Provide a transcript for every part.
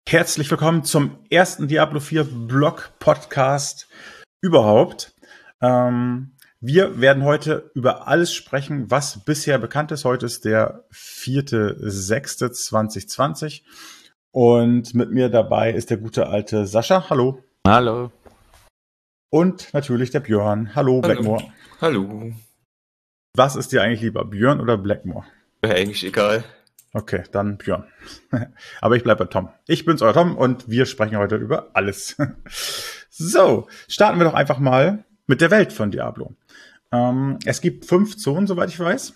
Herzlich willkommen zum ersten Diablo 4 Blog Podcast überhaupt. Wir werden heute über alles sprechen, was bisher bekannt ist. Heute ist der 4.6.2020 und mit mir dabei ist der gute alte Sascha. Hallo. Hallo. Und natürlich der Björn. Hallo, Blackmore. Hallo. Was ist dir eigentlich lieber, Björn oder Blackmore? Eigentlich egal. Okay, dann Björn. Aber ich bleibe bei Tom. Ich bin's, euer Tom, und wir sprechen heute über alles. So, starten wir doch einfach mal mit der Welt von Diablo. Es gibt 5 Zonen, soweit ich weiß.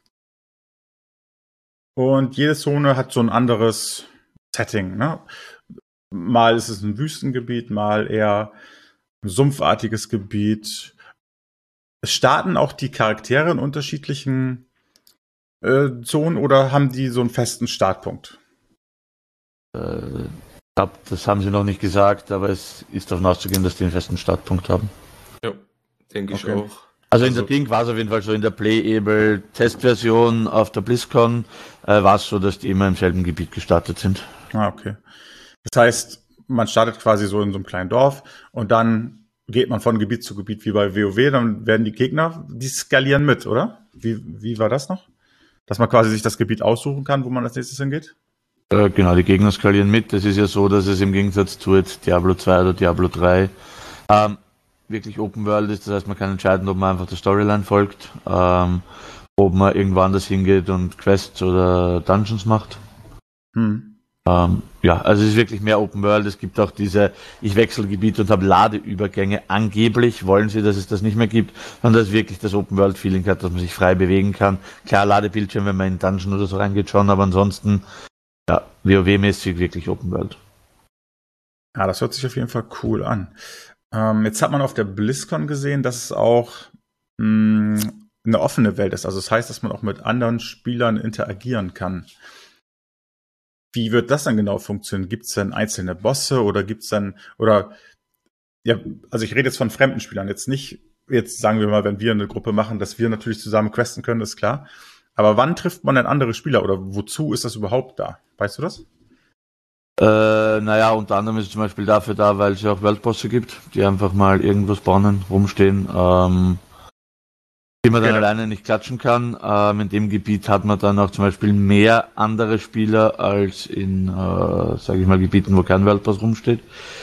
Und jede Zone hat so ein anderes Setting, ne? Mal ist es ein Wüstengebiet, mal eher ein sumpfartiges Gebiet. Es starten auch die Charaktere in unterschiedlichen Zonen oder haben die so einen festen Startpunkt? Ich glaube, das haben sie noch nicht gesagt, aber es ist davon auszugehen, dass die einen festen Startpunkt haben. Ja, denke ich Okay. auch. Also in der Ding war es auf jeden Fall so, in der Playable Testversion auf der BlizzCon war es so, dass die immer im selben Gebiet gestartet sind. Ah, okay. Das heißt, man startet quasi so in so einem kleinen Dorf und dann geht man von Gebiet zu Gebiet wie bei WoW, dann werden die Gegner, die skalieren mit, oder? Wie war das noch? Dass man quasi sich das Gebiet aussuchen kann, wo man als nächstes hingeht? Genau, die Gegner skalieren mit. Das ist ja so, dass es im Gegensatz zu jetzt Diablo 2 oder Diablo 3 wirklich Open World ist. Das heißt, man kann entscheiden, ob man einfach der Storyline folgt, ob man irgendwo anders hingeht und Quests oder Dungeons macht. Ja, also es ist wirklich mehr Open World. Es gibt auch diese, ich wechsle Gebiet und habe Ladeübergänge. Angeblich wollen sie, dass es das nicht mehr gibt, sondern dass wirklich das Open World Feeling hat, dass man sich frei bewegen kann. Klar, Ladebildschirm, wenn man in Dungeon oder so reingeht schon, aber ansonsten, ja, WoW-mäßig wirklich Open World. Ja, das hört sich auf jeden Fall cool an. Jetzt hat man auf der BlizzCon gesehen, dass es auch eine offene Welt ist. Also das heißt, dass man auch mit anderen Spielern interagieren kann. Wie wird das dann genau funktionieren? Gibt es dann einzelne Bosse oder gibt's dann, oder, ja, also ich rede jetzt von fremden Spielern, jetzt nicht, jetzt sagen wir mal, wenn wir eine Gruppe machen, dass wir natürlich zusammen questen können, ist klar. Aber wann trifft man denn andere Spieler oder wozu ist das überhaupt da? Weißt du das? Naja, unter anderem ist es zum Beispiel dafür da, weil es ja auch Weltbosse gibt, die einfach mal irgendwo spawnen, rumstehen, die man dann alleine nicht klatschen kann. In dem Gebiet hat man dann auch zum Beispiel mehr andere Spieler als in, sage ich mal, Gebieten, wo kein Weltboss rumsteht.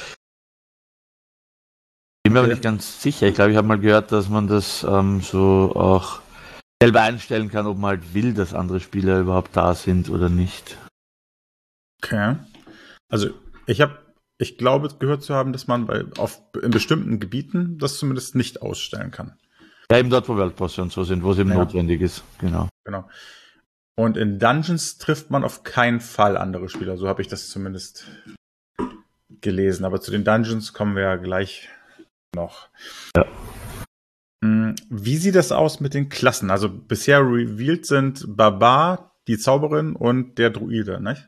Bin mir aber nicht ganz sicher. Ich glaube, ich habe mal gehört, dass man das so auch selber einstellen kann, ob man halt will, dass andere Spieler überhaupt da sind oder nicht. Okay. Also ich glaube gehört zu haben, dass man in bestimmten Gebieten das zumindest nicht ausstellen kann. Ja, eben dort, wo Weltbosse und so sind, wo es eben notwendig ist. Genau. Und in Dungeons trifft man auf keinen Fall andere Spieler. So habe ich das zumindest gelesen. Aber zu den Dungeons kommen wir ja gleich noch. Ja. Wie sieht das aus mit den Klassen? Also bisher revealed sind Barbar, die Zauberin und der Druide, nicht?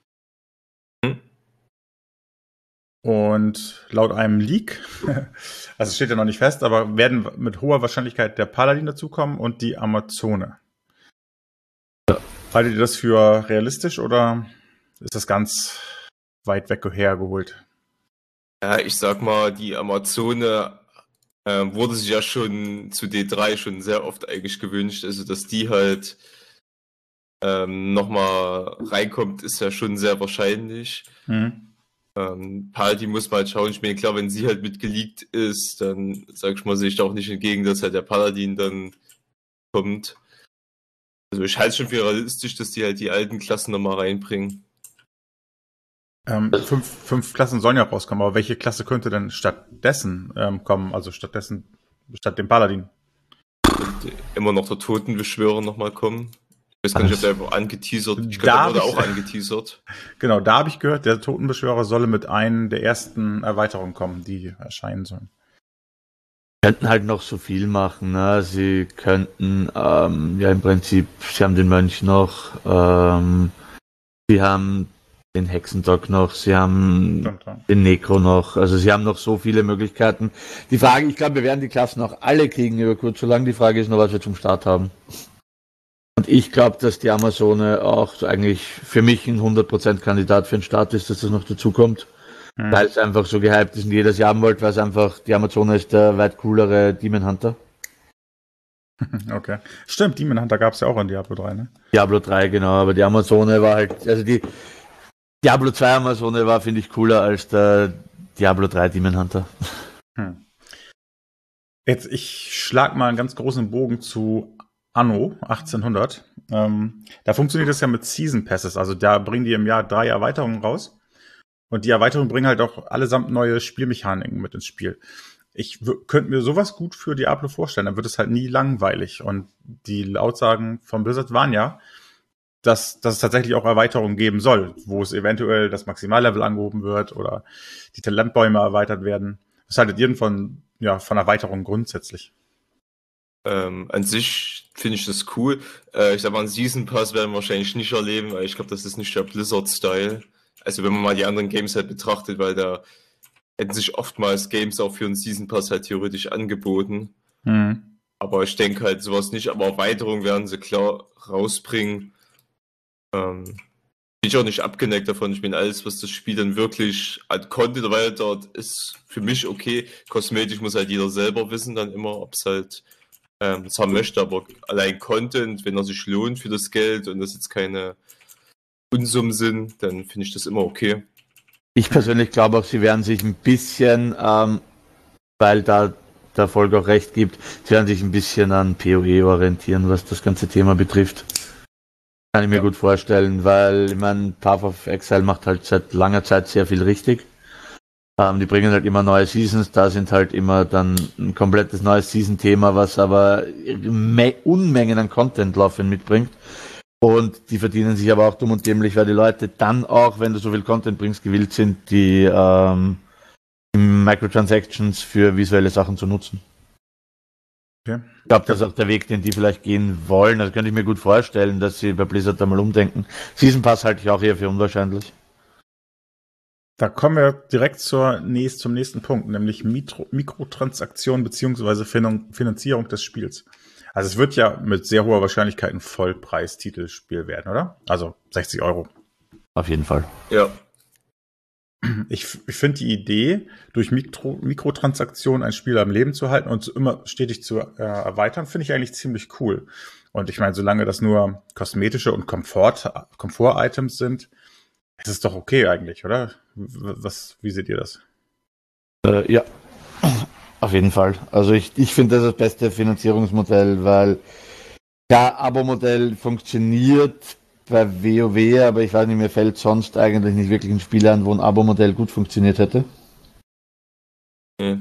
Und laut einem Leak, also es steht ja noch nicht fest, aber werden mit hoher Wahrscheinlichkeit der Paladin dazukommen und die Amazone. Ja. Haltet ihr das für realistisch oder ist das ganz weit weg hergeholt? Ja, ich sag mal, die Amazone wurde sich ja schon zu D3 schon sehr oft eigentlich gewünscht. Also, dass die halt nochmal reinkommt, ist ja schon sehr wahrscheinlich. Paladin muss mal halt schauen. Ich meine, klar, wenn sie halt mit geleakt ist, dann, sag ich mal, sehe ich da auch nicht entgegen, dass halt der Paladin dann kommt. Also ich halte es schon für realistisch, dass die halt die alten Klassen nochmal reinbringen. 5 Klassen sollen ja rauskommen, aber welche Klasse könnte denn stattdessen kommen? Also statt dem Paladin? Und immer noch der Totenbeschwörer nochmal kommen. Ich weiß gar nicht, ob der einfach angeteasert. Ich glaube, der wurde auch angeteasert. Genau, da habe ich gehört, der Totenbeschwörer solle mit einer der ersten Erweiterungen kommen, die erscheinen sollen. Könnten halt noch so viel machen, ne? Sie könnten, ja im Prinzip, sie haben den Mönch noch, sie haben den Hexentag noch, sie haben den Necro noch, also sie haben noch so viele Möglichkeiten. Die Frage, ich glaube, wir werden die Klassen auch alle kriegen über kurz oder lang, die Frage ist nur, was wir zum Start haben. Und ich glaube, dass die Amazone auch eigentlich für mich ein 100% Kandidat für den Start ist, dass das noch dazu kommt. Weil es einfach so gehypt ist und jeder das haben wollte, weil es einfach, die Amazone ist der weit coolere Demon Hunter. Okay. Stimmt, Demon Hunter gab es ja auch in Diablo 3, ne? Diablo 3, genau, aber die Amazone war halt, also die Diablo 2 Amazone war, finde ich, cooler als der Diablo 3 Demon Hunter. Jetzt, ich schlag mal einen ganz großen Bogen zu Anno 1800. Da funktioniert das ja mit Season Passes, also da bringen die im Jahr 3 Erweiterungen raus. Und die Erweiterungen bringen halt auch allesamt neue Spielmechaniken mit ins Spiel. Ich könnte mir sowas gut für Diablo vorstellen, dann wird es halt nie langweilig. Und die Aussagen von Blizzard waren ja, dass es tatsächlich auch Erweiterungen geben soll, wo es eventuell das Maximallevel angehoben wird oder die Talentbäume erweitert werden. Was haltet ihr denn von Erweiterungen grundsätzlich? An sich finde ich das cool. Ich sag mal, einen Season Pass werden wir wahrscheinlich nicht erleben, weil ich glaube, das ist nicht der Blizzard-Style. Also wenn man mal die anderen Games halt betrachtet, weil da hätten sich oftmals Games auch für einen Season Pass halt theoretisch angeboten. Aber ich denke halt sowas nicht, aber Erweiterungen werden sie klar rausbringen. Bin ich auch nicht abgeneigt davon. Ich meine, alles, was das Spiel dann wirklich an Content erweitert, ist für mich okay. Kosmetisch muss halt jeder selber wissen dann immer, ob es halt das haben möchte, aber allein Content, wenn er sich lohnt für das Geld und das jetzt keine Unsummen sind, dann finde ich das immer okay. Ich persönlich glaube auch, sie werden sich ein bisschen, weil da der Volker auch recht gibt, sie werden sich ein bisschen an PoE orientieren, was das ganze Thema betrifft. Kann ich mir gut vorstellen, weil, ich meine, Path of Exile macht halt seit langer Zeit sehr viel richtig. Die bringen halt immer neue Seasons, da sind halt immer dann ein komplettes neues Season-Thema, was aber Unmengen an Content laufend mitbringt. Und die verdienen sich aber auch dumm und dämlich, weil die Leute dann auch, wenn du so viel Content bringst, gewillt sind, die Microtransactions für visuelle Sachen zu nutzen. Okay. Ich glaube, das ist auch der Weg, den die vielleicht gehen wollen. Das könnte ich mir gut vorstellen, dass sie bei Blizzard da mal umdenken. Season Pass halte ich auch eher für unwahrscheinlich. Da kommen wir direkt zum nächsten Punkt, nämlich Mikrotransaktionen bzw. Finanzierung des Spiels. Also es wird ja mit sehr hoher Wahrscheinlichkeit ein Vollpreis-Titelspiel werden, oder? Also 60 €. Auf jeden Fall. Ja. Ich finde die Idee, durch Mikrotransaktionen ein Spiel am Leben zu halten und immer stetig zu erweitern, finde ich eigentlich ziemlich cool. Und ich meine, solange das nur kosmetische und Komfort-Items sind, ist es doch okay eigentlich, oder? Wie seht ihr das? Ja, auf jeden Fall. Also ich finde das beste Finanzierungsmodell, weil Abo-Modell funktioniert bei WoW, aber ich weiß nicht, mir fällt sonst eigentlich nicht wirklich ein Spiel an, wo ein Abo-Modell gut funktioniert hätte. Wie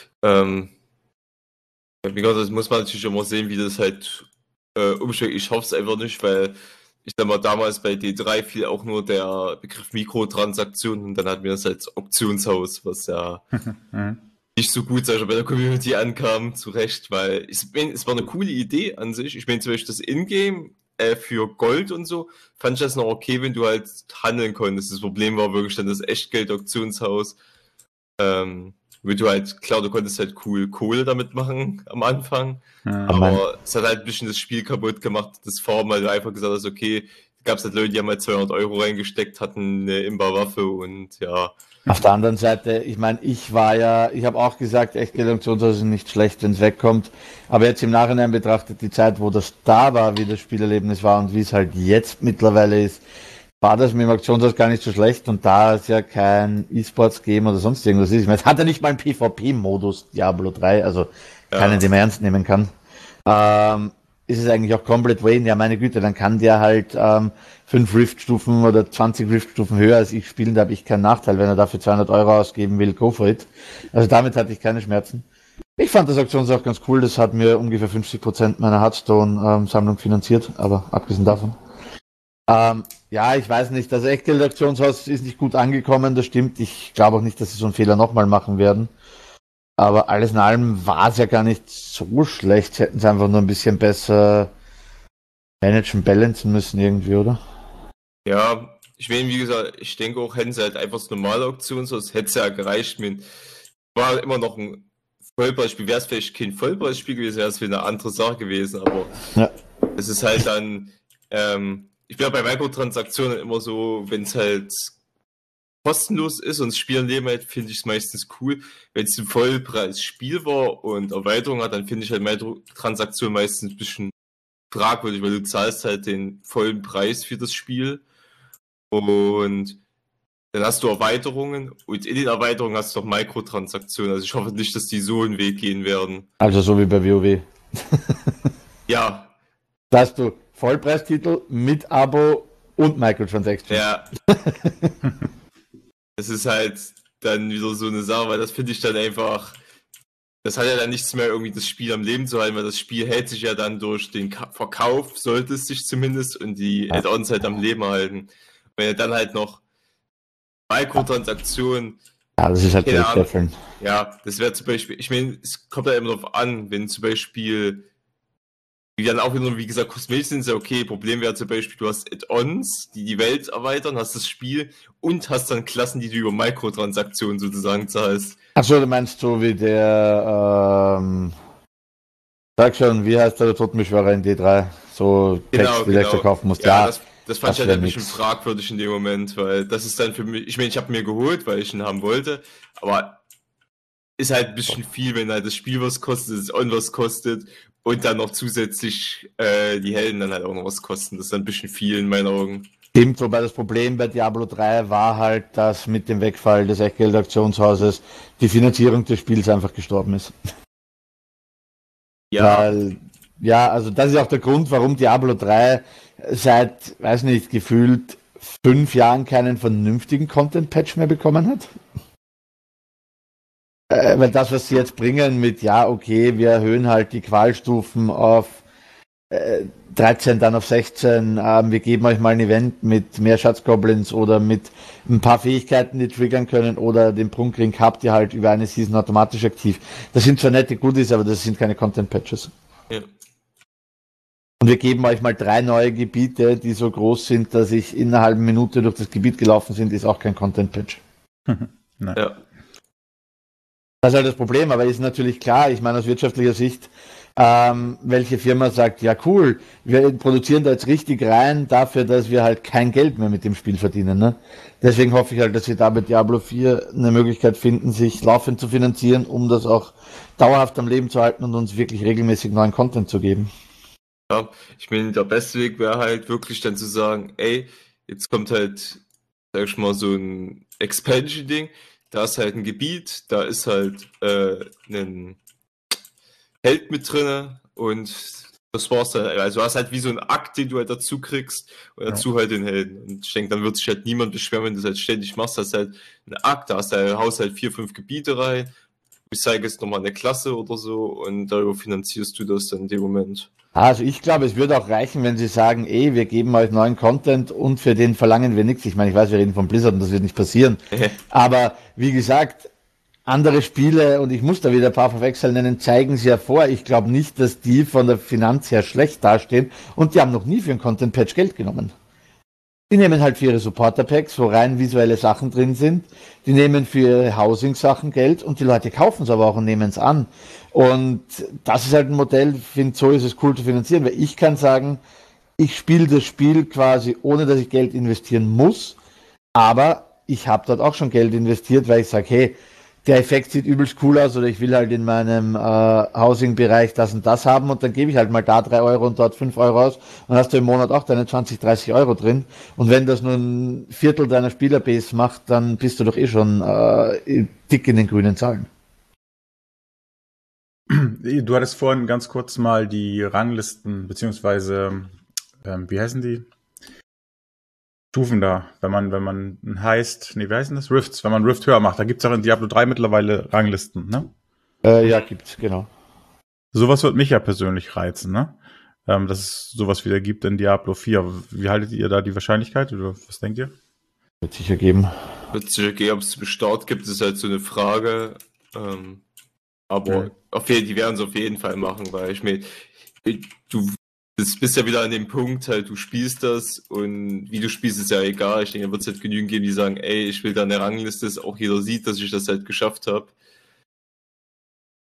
gesagt, das muss man natürlich immer sehen, wie das halt umschlägt. Ich hoffe es einfach nicht, weil ich sag mal, damals bei D3 fiel auch nur der Begriff Mikrotransaktion und dann hatten wir das als Optionshaus, was ja nicht so gut, sag ich mal, bei der Community ankam, zu Recht, weil es war eine coole Idee an sich. Ich meine, zum Beispiel das Ingame für Gold und so, fand ich das noch okay, wenn du halt handeln konntest. Das Problem war wirklich dann das Echtgeld-Auktionshaus. Wo du halt, klar, du konntest halt cool Kohle damit machen am Anfang, aber es hat halt ein bisschen das Spiel kaputt gemacht, das Farm, weil du einfach gesagt hast, okay, gab es halt Leute, die haben halt 200 € reingesteckt, hatten eine Imba-Waffe und ja. Auf der anderen Seite, ich meine, ich habe auch gesagt, Echtgeld-Auktionshaus ist nicht schlecht, wenn es wegkommt, aber jetzt im Nachhinein betrachtet, die Zeit, wo das da war, wie das Spielerlebnis war und wie es halt jetzt mittlerweile ist, war das mit dem Auktionshaus gar nicht so schlecht und da es ja kein E-Sports-Game oder sonst irgendwas ist, ich meine, es hat ja nicht mal einen PvP-Modus, Diablo 3, also keinen, den man ernst nehmen kann, ist es eigentlich auch komplett Wayne, ja meine Güte, dann kann der halt 5 Rift-Stufen oder 20 Rift-Stufen höher als ich spielen, da habe ich keinen Nachteil, wenn er dafür 200 € ausgeben will, go for it. Also damit hatte ich keine Schmerzen. Ich fand das Auktionshaus auch ganz cool, das hat mir ungefähr 50% meiner Hearthstone-Sammlung finanziert, aber abgesehen davon. Ja, ich weiß nicht, das Echtgeld-Auktionshaus ist nicht gut angekommen, das stimmt. Ich glaube auch nicht, dass sie so einen Fehler nochmal machen werden. Aber alles in allem war es ja gar nicht so schlecht. Sie hätten es einfach nur ein bisschen besser managen, balancen müssen irgendwie, oder? Ja, ich meine, wie gesagt, ich denke auch, hätten sie halt einfach das normale Auktionshaus, hätte es ja gereicht. War immer noch ein Vollpreisspiel. Wäre es vielleicht kein Vollpreisspiel gewesen, wäre es wieder eine andere Sache gewesen, aber ja. Es ist halt dann, ich bin ja bei Mikrotransaktionen immer so, wenn es halt kostenlos ist und das Spiel am Leben hält, finde ich es meistens cool. Wenn es ein Vollpreis-Spiel war und Erweiterung hat, dann finde ich halt Mikrotransaktionen meistens ein bisschen fragwürdig, weil du zahlst halt den vollen Preis für das Spiel und dann hast du Erweiterungen und in den Erweiterungen hast du auch Mikrotransaktionen. Also ich hoffe nicht, dass die so einen Weg gehen werden. Also so wie bei WoW. Ja, Da hast du Vollpreistitel mit Abo und Microtransactions. ja. Es ist halt dann wieder so eine Sache, weil das finde ich dann einfach, das hat ja dann nichts mehr irgendwie das Spiel am Leben zu halten, weil das Spiel hält sich ja dann durch den Verkauf, sollte es sich zumindest, und die Add-ons halt am Leben halten. Wenn ihr dann halt noch Mikrotransaktionen, Ja, das ist halt keine Ahnung, Geldscheffeln. ja, das wäre zum Beispiel, ich meine, es kommt ja immer darauf an, wenn zum Beispiel, die dann auch wieder, wie gesagt, kosmetisch sind, ist ja okay. Problem wäre zum Beispiel, du hast Add-ons, die die Welt erweitern, hast das Spiel und hast dann Klassen, die du über Mikrotransaktionen sozusagen zahlst. Achso, du meinst so wie der, sag schon, wie heißt der Totenbeschwörer in D3? So Text, die du extra kaufen musst. Ja, Ja, das fand ich das halt ein wär bisschen nix. fragwürdig in dem Moment, weil das ist dann für mich, ich meine, ich habe mir geholt, weil ich ihn haben wollte, aber ist halt ein bisschen viel, wenn halt das Spiel was kostet, das On was kostet und dann noch zusätzlich die Helden dann halt auch noch was kosten. Das ist dann ein bisschen viel in meinen Augen. Stimmt, wobei das Problem bei Diablo 3 war halt, dass mit dem Wegfall des Echtgeld-Auktionshauses die Finanzierung des Spiels einfach gestorben ist. Ja, Weil, ja, also das ist auch der Grund, warum Diablo 3 seit, weiß nicht, gefühlt 5 Jahren keinen vernünftigen Content-Patch mehr bekommen hat. Weil das, was sie jetzt bringen mit, ja, okay, wir erhöhen halt die Qualstufen auf 13, dann auf 16, wir geben euch mal ein Event mit mehr Schatzgoblins oder mit ein paar Fähigkeiten, die triggern können, oder den Prunkring habt ihr halt über eine Season automatisch aktiv. Das sind zwar nette Goodies, aber das sind keine Content-Patches. ja. Und wir geben euch mal 3 neue Gebiete, die so groß sind, dass ich in einer halben Minute durch das Gebiet gelaufen sind, ist auch kein Content-Patch. Ja. Das ist halt das Problem, aber ist natürlich klar, ich meine aus wirtschaftlicher Sicht, welche Firma sagt, ja cool, wir produzieren da jetzt richtig rein dafür, dass wir halt kein Geld mehr mit dem Spiel verdienen. Ne? Deswegen hoffe ich halt, dass wir da bei Diablo 4 eine Möglichkeit finden, sich laufend zu finanzieren, um das auch dauerhaft am Leben zu halten und uns wirklich regelmäßig neuen Content zu geben. Ja, ich meine, der beste Weg wäre halt wirklich dann zu sagen, ey, jetzt kommt halt, sag ich mal, so ein Expansion-Ding, da ist halt ein Gebiet, da ist halt ein Held mit drinne und das war's dann. Also du hast halt wie so einen Akt, den du halt dazu kriegst und dazu halt den Helden. Und ich denke, dann wird sich halt niemand beschweren, wenn du das halt ständig machst. Das ist halt ein Akt, da haust halt 4, 5 Gebiete rein, recycelst nochmal eine Klasse oder so und darüber finanzierst du das dann in dem Moment. Also ich glaube, es würde auch reichen, wenn sie sagen, wir geben euch neuen Content und für den verlangen wir nichts. Ich meine, ich weiß, wir reden von Blizzard und das wird nicht passieren. Aber wie gesagt, andere Spiele, und ich muss da wieder Path of Exile nennen, zeigen es ja vor. Ich glaube nicht, dass die von der Finanz her schlecht dastehen und die haben noch nie für einen Content-Patch Geld genommen. Die nehmen halt für ihre Supporter-Packs, wo rein visuelle Sachen drin sind. Die nehmen für ihre Housing-Sachen Geld und die Leute kaufen es aber auch und nehmen es an. Und das ist halt ein Modell, ich finde, so ist es cool zu finanzieren, weil ich kann sagen, ich spiele das Spiel quasi, ohne dass ich Geld investieren muss, aber ich habe dort auch schon Geld investiert, weil ich sage, hey, der Effekt sieht übelst cool aus oder ich will halt in meinem Housing-Bereich das und das haben und dann gebe ich halt mal da 3 Euro und dort 5 Euro aus und hast du im Monat auch deine 20, 30 Euro drin und wenn das nur ein Viertel deiner Spielerbase macht, dann bist du doch eh schon dick in den grünen Zahlen. Du hattest vorhin ganz kurz mal die Ranglisten, beziehungsweise, wie heißen die? Stufen da, wenn man heißt, wie heißen das? Rifts, wenn man Rift höher macht. Da gibt es auch in Diablo 3 mittlerweile Ranglisten, ne? Ja, gibt's, genau. Sowas wird mich ja persönlich reizen, ne? Dass es sowas wieder gibt in Diablo 4. Wie haltet ihr da die Wahrscheinlichkeit, oder was denkt ihr? Wird sicher geben. Wird sicher gehen, ob es Start gibt, ist halt so eine Frage. Aber die werden es auf jeden Fall machen, weil ich meine, du bist ja wieder an dem Punkt, halt, du spielst das und wie du spielst, ist ja egal. Ich denke, da wird es halt genügend geben, die sagen, ey, ich will da eine Rangliste, dass auch jeder sieht, dass ich das halt geschafft habe.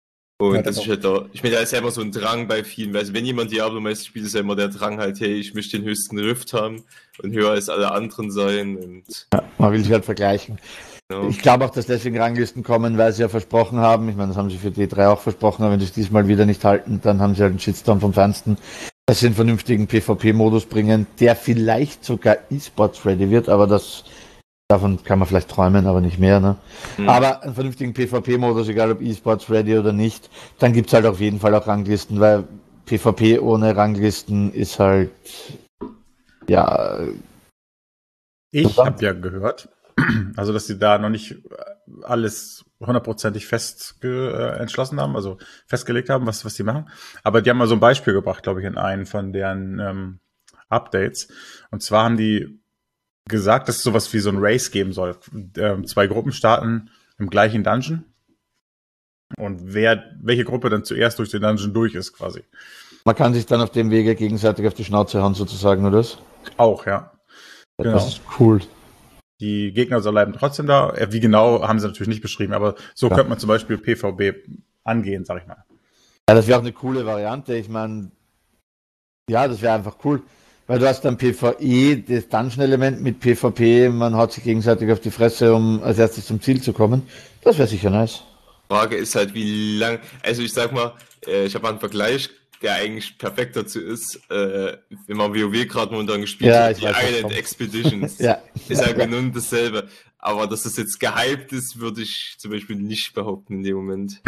Und Ja, das das ist halt da, ich meine, da ist ja immer so ein Drang bei vielen, weil wenn jemand Diablo-mäßig spielt, ist ja immer der Drang halt, hey, ich möchte den höchsten Rift haben und höher als alle anderen sein und Man will sich halt vergleichen. ja. Ich glaube auch, dass deswegen Ranglisten kommen, weil sie ja versprochen haben, ich meine, das haben sie für D3 auch versprochen, aber wenn sie es diesmal wieder nicht halten, dann haben sie halt einen Shitstorm vom Fernsten, dass sie einen vernünftigen PvP-Modus bringen, der vielleicht sogar E-Sports-ready wird, aber davon kann man vielleicht träumen, aber nicht mehr, ne? Aber einen vernünftigen PvP-Modus, egal ob E-Sports-ready oder nicht, dann gibt's halt auf jeden Fall auch Ranglisten, weil PvP ohne Ranglisten ist halt, ja... Ich habe ja gehört, also dass sie da noch nicht alles hundertprozentig entschlossen haben, also festgelegt haben, was die machen. Aber die haben mal so ein Beispiel gebracht, glaube ich, in einen von deren Updates. Und zwar haben die gesagt, dass es sowas wie so ein Race geben soll. 2 Gruppen starten im gleichen Dungeon. Und welche Gruppe dann zuerst durch den Dungeon durch ist, quasi. Man kann sich dann auf dem Wege gegenseitig auf die Schnauze hauen, sozusagen, oder was? Auch, ja. Genau. Das ist cool. Die Gegner bleiben trotzdem da. Wie genau, haben sie natürlich nicht beschrieben, aber so könnte man zum Beispiel PvP angehen, sag ich mal. Ja, das wäre auch eine coole Variante. Ich meine, ja, das wäre einfach cool. Weil du hast dann PvE, das Dungeon-Element mit PvP, man haut sich gegenseitig auf die Fresse, um als erstes zum Ziel zu kommen. Das wäre sicher nice. Frage ist halt, wie lang, also ich sag mal, ich habe einen Vergleich, der eigentlich perfekt dazu ist, wenn man WoW gerade momentan gespielt hat, die Island Expeditions. Ja. Ist halt genau dasselbe. Aber dass das jetzt gehypt ist, würde ich zum Beispiel nicht behaupten in dem Moment.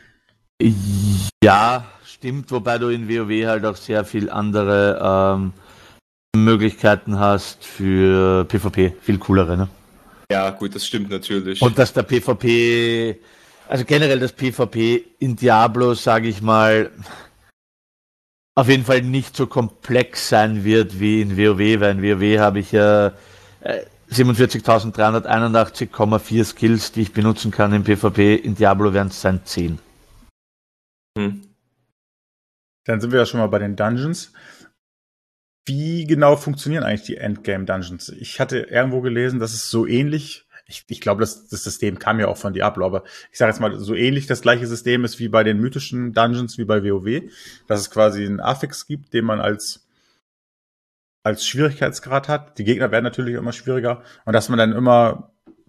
Ja, stimmt, wobei du in WoW halt auch sehr viel andere Möglichkeiten hast für PvP, viel coolere, ne? Ja, gut, das stimmt natürlich. Und dass der PvP, also generell das PvP in Diablo, sage ich mal, auf jeden Fall nicht so komplex sein wird wie in WoW, weil in WoW habe ich ja 47.381,4 Skills, die ich benutzen kann im PvP. In Diablo werden es sein 10. Dann sind wir ja schon mal bei den Dungeons. Wie genau funktionieren eigentlich die Endgame-Dungeons? Ich hatte irgendwo gelesen, dass es so ähnlich, ich glaube, das System kam ja auch von Diablo, aber ich sage jetzt mal, so ähnlich das gleiche System ist wie bei den mythischen Dungeons, wie bei WoW, dass es quasi einen Affix gibt, den man als Schwierigkeitsgrad hat. Die Gegner werden natürlich immer schwieriger und dass man dann immer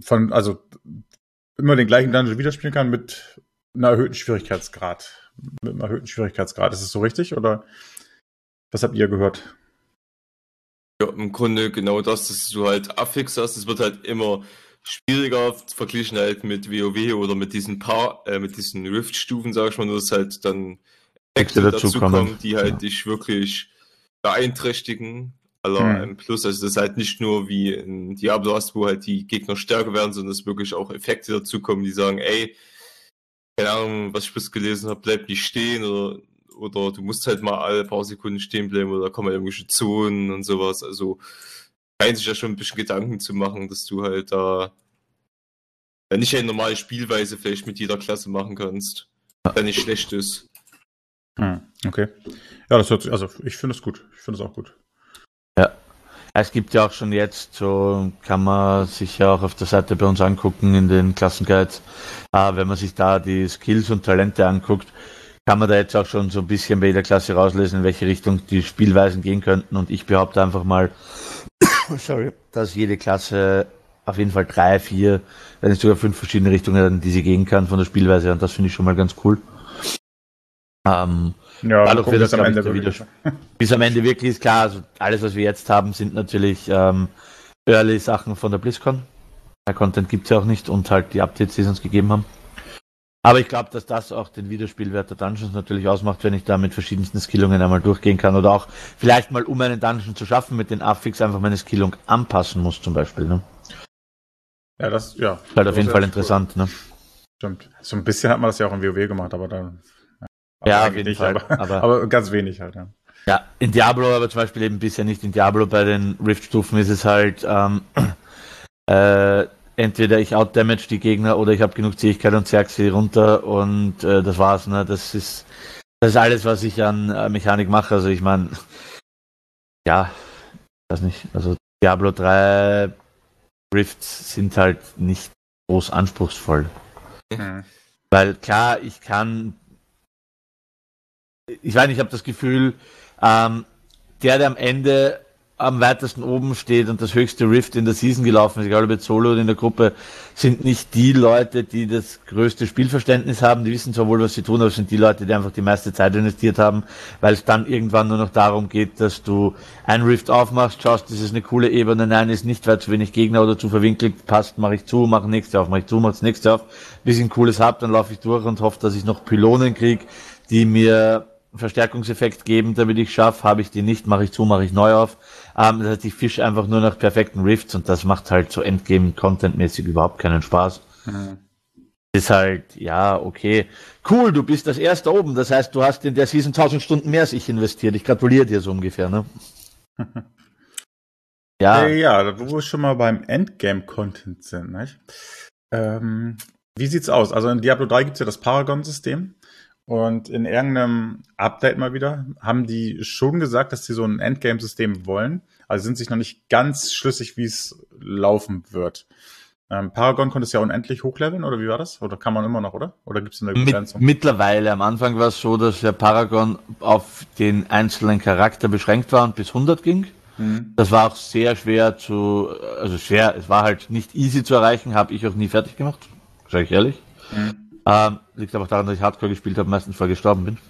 den gleichen Dungeon widerspielen kann mit einem erhöhten Schwierigkeitsgrad. Ist es so richtig oder was habt ihr gehört? Ja, im Grunde genau das, dass du halt Affix hast. Es wird halt immer schwieriger verglichen halt mit WoW oder mit diesen Rift-Stufen, sag ich mal, dass halt dann Effekte dazukommen, die halt dich wirklich beeinträchtigen. Plus, also das ist halt nicht nur wie in Diablo hast, wo halt die Gegner stärker werden, sondern es wirklich auch Effekte dazukommen, die sagen, ey, keine Ahnung, was ich bis gelesen habe, bleib nicht stehen oder du musst halt mal alle paar Sekunden stehen bleiben oder da kommen halt irgendwelche Zonen und sowas. Also scheint sich ja schon ein bisschen Gedanken zu machen, dass du halt da nicht eine normale Spielweise vielleicht mit jeder Klasse machen kannst, der nicht schlecht ist. Okay. Ja, das hört sich, also ich finde es gut. Ich finde es auch gut. Ja. Es gibt ja auch schon jetzt, so kann man sich ja auch auf der Seite bei uns angucken in den Klassenguides, wenn man sich da die Skills und Talente anguckt, kann man da jetzt auch schon so ein bisschen bei jeder Klasse rauslesen, in welche Richtung die Spielweisen gehen könnten. Und ich behaupte einfach mal, dass jede Klasse auf jeden Fall 3, 4, wenn nicht sogar 5 verschiedene Richtungen hat, in die sie gehen kann von der Spielweise. Und das finde ich schon mal ganz cool. Ja, dadurch wird das, am Ende bis am Ende wirklich ist klar, also alles, was wir jetzt haben, sind natürlich Early-Sachen von der BlizzCon. Der Content gibt es ja auch nicht und halt die Updates, die sie uns gegeben haben. Aber ich glaube, dass das auch den Wiederspielwert der Dungeons natürlich ausmacht, wenn ich da mit verschiedensten Skillungen einmal durchgehen kann oder auch vielleicht mal, um einen Dungeon zu schaffen, mit den Affix einfach meine Skillung anpassen muss zum Beispiel. Ne? Ja, das ist halt auf jeden Fall interessant. Cool. Ne? Stimmt. So ein bisschen hat man das ja auch im WoW gemacht, aber dann... Ja, auf jeden nicht, Fall. Aber ganz wenig halt, ja. Ja, in Diablo, aber zum Beispiel eben bisher nicht in Diablo. Bei den Rift-Stufen ist es halt entweder ich outdamage die Gegner oder ich habe genug Zähigkeit und zerg sie runter und das war's. Ne? Das ist alles, was ich an Mechanik mache. Also ich meine, ja, weiß nicht. Also Diablo 3 Rifts sind halt nicht groß anspruchsvoll. Mhm. Weil klar, ich kann ich weiß nicht, ich habe das Gefühl, der am Ende am weitesten oben steht und das höchste Rift in der Season gelaufen ist, egal ob jetzt Solo oder in der Gruppe, sind nicht die Leute, die das größte Spielverständnis haben, die wissen zwar wohl, was sie tun, aber es sind die Leute, die einfach die meiste Zeit investiert haben, weil es dann irgendwann nur noch darum geht, dass du ein Rift aufmachst, schaust, das ist eine coole Ebene, nein, ist nicht, weil zu wenig Gegner oder zu verwinkelt passt, mache ich zu, mache nächste auf, mache ich zu, mache das nächste auf, bis ich ein cooles hab, dann laufe ich durch und hoffe, dass ich noch Pylonen kriege, die mir Verstärkungseffekt geben, damit ich schaffe, habe ich die nicht, mache ich zu, mache ich neu auf. Das heißt, ich fische einfach nur nach perfekten Rifts und das macht halt so Endgame-Content-mäßig überhaupt keinen Spaß. Ist halt, ja, okay. Cool, du bist das erste oben, das heißt, du hast in der Season 1000 Stunden mehr als ich investiert. Ich gratuliere dir so ungefähr, ne? Ja, wo wir schon mal beim Endgame-Content sind, nicht? Wie sieht's aus? Also in Diablo 3 gibt's ja das Paragon-System. Und in irgendeinem Update mal wieder haben die schon gesagt, dass sie so ein Endgame-System wollen. Also sind sich noch nicht ganz schlüssig, wie es laufen wird. Paragon konntest du ja unendlich hochleveln, oder wie war das? Oder kann man immer noch, oder? Oder gibt es eine Begrenzung? Mittlerweile, am Anfang war es so, dass der Paragon auf den einzelnen Charakter beschränkt war und bis 100 ging. Das war auch sehr schwer es war halt nicht easy zu erreichen, habe ich auch nie fertig gemacht, sage ich ehrlich. Liegt aber daran, dass ich Hardcore gespielt habe, meistens vorher gestorben bin.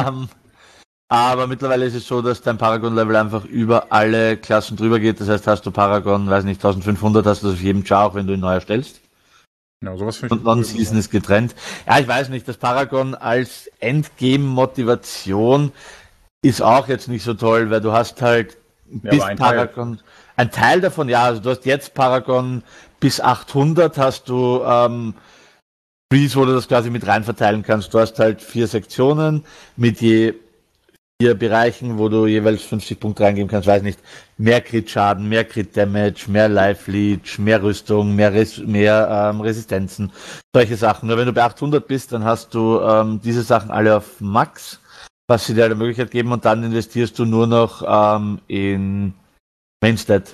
Aber mittlerweile ist es so, dass dein Paragon-Level einfach über alle Klassen drüber geht. Das heißt, hast du Paragon, weiß nicht, 1500, hast du das auf jedem Char, auch wenn du ihn neu erstellst. Ja, sowas finde ich und Non-Season ist getrennt. Ja, ich weiß nicht, das Paragon als Endgame-Motivation ist auch jetzt nicht so toll, weil du hast halt bis Paragon, ein Teil davon, ja, also du hast jetzt Paragon bis 800 hast du Trees, wo du das quasi mit rein verteilen kannst. Du hast halt 4 Sektionen mit je 4 Bereichen, wo du jeweils 50 Punkte reingeben kannst, weiß nicht, mehr Crit-Schaden, mehr Crit-Damage, mehr Life-Leech, mehr Rüstung, mehr Resistenzen, solche Sachen. Nur wenn du bei 800 bist, dann hast du diese Sachen alle auf Max, was sie dir die Möglichkeit geben, und dann investierst du nur noch in Mainstat.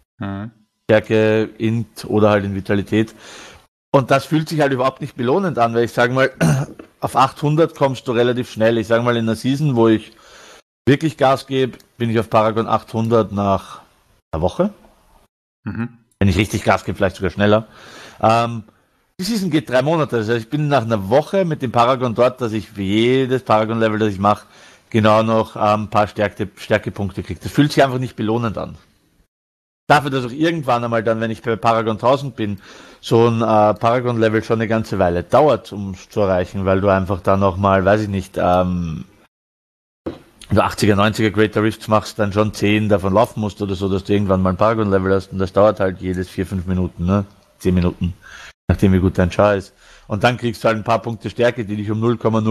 Stärke, Int oder halt in Vitalität. Und das fühlt sich halt überhaupt nicht belohnend an, weil ich sage mal, auf 800 kommst du relativ schnell. Ich sage mal, in einer Season, wo ich wirklich Gas gebe, bin ich auf Paragon 800 nach einer Woche. Wenn ich richtig Gas gebe, vielleicht sogar schneller. Die Season geht 3 Monate. Also ich bin nach einer Woche mit dem Paragon dort, dass ich für jedes Paragon-Level, das ich mache, genau noch ein paar Stärkepunkte kriege. Das fühlt sich einfach nicht belohnend an. Dafür, dass auch irgendwann einmal dann, wenn ich bei Paragon 1000 bin, so ein Paragon-Level schon eine ganze Weile dauert, um es zu erreichen, weil du einfach dann nochmal, weiß ich nicht, wenn du 80er, 90er Greater Rifts machst, dann schon 10 davon laufen musst oder so, dass du irgendwann mal ein Paragon-Level hast, und das dauert halt jedes 4-5 Minuten, ne? 10 Minuten, nachdem wie gut dein Char ist. Und dann kriegst du halt ein paar Punkte Stärke, die dich um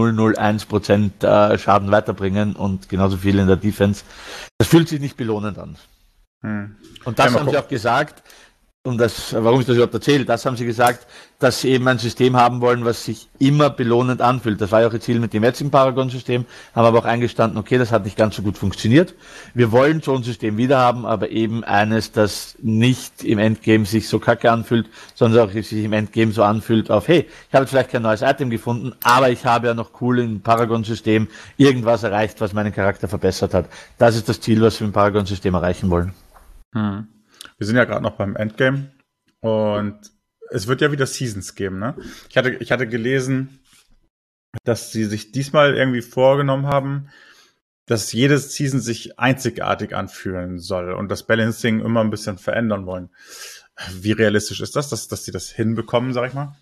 0,001% Schaden weiterbringen und genauso viel in der Defense. Das fühlt sich nicht belohnend an. Und das haben sie auch gesagt, warum ich das überhaupt erzähle, das haben sie gesagt, dass sie eben ein System haben wollen, was sich immer belohnend anfühlt. Das war ja auch ihr Ziel mit dem jetzigen Paragon-System, haben aber auch eingestanden, okay, das hat nicht ganz so gut funktioniert. Wir wollen so ein System wieder haben, aber eben eines, das nicht im Endgame sich so kacke anfühlt, sondern auch sich im Endgame so anfühlt auf, hey, ich habe jetzt vielleicht kein neues Item gefunden, aber ich habe ja noch cool im Paragon-System irgendwas erreicht, was meinen Charakter verbessert hat. Das ist das Ziel, was wir im Paragon-System erreichen wollen. Wir sind ja gerade noch beim Endgame und es wird ja wieder Seasons geben, ne? Ich hatte gelesen, dass sie sich diesmal irgendwie vorgenommen haben, dass jede Season sich einzigartig anfühlen soll und das Balancing immer ein bisschen verändern wollen. Wie realistisch ist das, dass sie das hinbekommen, sag ich mal?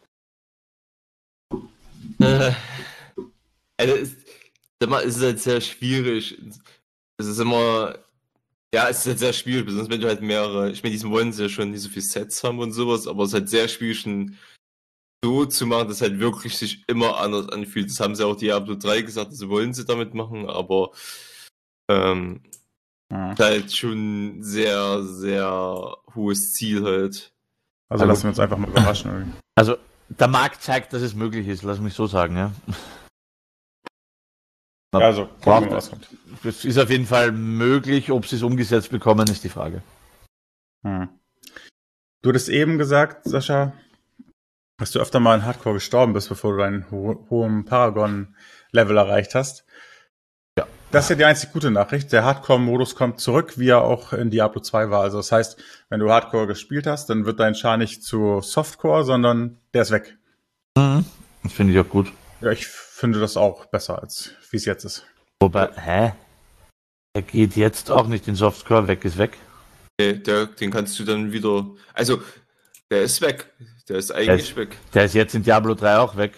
Also es ist halt sehr schwierig. Es ist immer... Ja, es ist halt sehr schwierig, besonders wenn du halt mehrere, ich meine, diesem wollen sie ja schon nicht so viele Sets haben und sowas, aber es ist halt sehr schwierig, so zu machen, dass halt wirklich sich immer anders anfühlt. Das haben sie auch Diablo 3 gesagt, das wollen sie damit machen, aber ist halt schon sehr, sehr hohes Ziel halt. Also lassen wir uns einfach mal überraschen. Irgendwie. Also der Markt zeigt, dass es möglich ist, lass mich so sagen, ja. Ja, also gucken wir, was kommt. Das ist auf jeden Fall möglich, ob sie es umgesetzt bekommen, ist die Frage. Du hattest eben gesagt, Sascha, dass du öfter mal in Hardcore gestorben bist, bevor du deinen hohen Paragon-Level erreicht hast. Das ist ja die einzig gute Nachricht. Der Hardcore-Modus kommt zurück, wie er auch in Diablo 2 war. Also das heißt, wenn du Hardcore gespielt hast, dann wird dein Char nicht zu Softcore, sondern der ist weg. Mhm. Das finde ich auch gut. Ja, ich finde das auch besser, als wie es jetzt ist. Wobei, er geht jetzt auch nicht in Softcore, weg ist weg. Den kannst du dann wieder. Also, der ist weg. Der ist eigentlich weg. Der ist jetzt in Diablo 3 auch weg.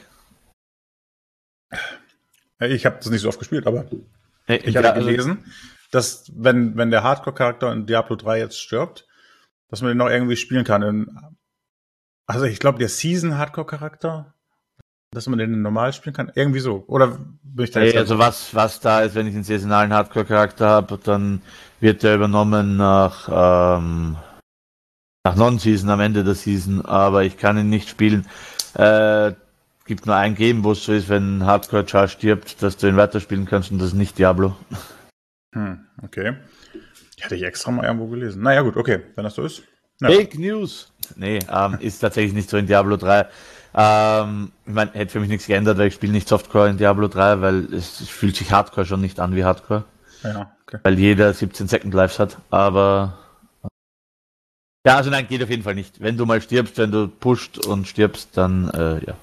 Ich habe das nicht so oft gespielt, aber ich hatte gelesen, dass wenn der Hardcore-Charakter in Diablo 3 jetzt stirbt, dass man den noch irgendwie spielen kann. Also ich glaube, der Season-Hardcore-Charakter, dass man den normal spielen kann, irgendwie so. Oder bin ich da jetzt? Also was da ist, wenn ich einen saisonalen Hardcore-Charakter habe, dann wird der übernommen nach Non-Season am Ende der Season, aber ich kann ihn nicht spielen. Gibt nur ein Game, wo es so ist, wenn ein Hardcore-Char stirbt, dass du ihn weiterspielen kannst und das ist nicht Diablo. Okay. Die hatte ich extra mal irgendwo gelesen. Naja gut, okay, wenn das so ist. Ja. Fake News! Nee, ist tatsächlich nicht so in Diablo 3. Ich meine, hätte für mich nichts geändert, weil ich spiele nicht Softcore in Diablo 3, weil es fühlt sich Hardcore schon nicht an wie Hardcore. Ja, okay. Weil jeder 17 Second Lives hat, aber ja, also nein, geht auf jeden Fall nicht. Wenn du mal stirbst, wenn du pusht und stirbst, dann ja.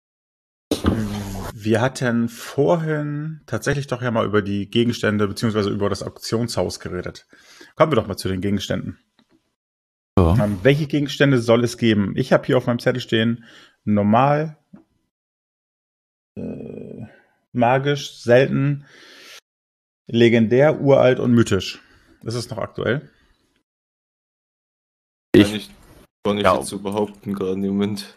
Wir hatten vorhin tatsächlich doch ja mal über die Gegenstände beziehungsweise über das Auktionshaus geredet. Kommen wir doch mal zu den Gegenständen. Ja. Welche Gegenstände soll es geben? Ich habe hier auf meinem Zettel stehen, normal, magisch, selten, legendär, uralt und mythisch. Ist es noch aktuell? Kann ich jetzt so behaupten, gerade im Moment.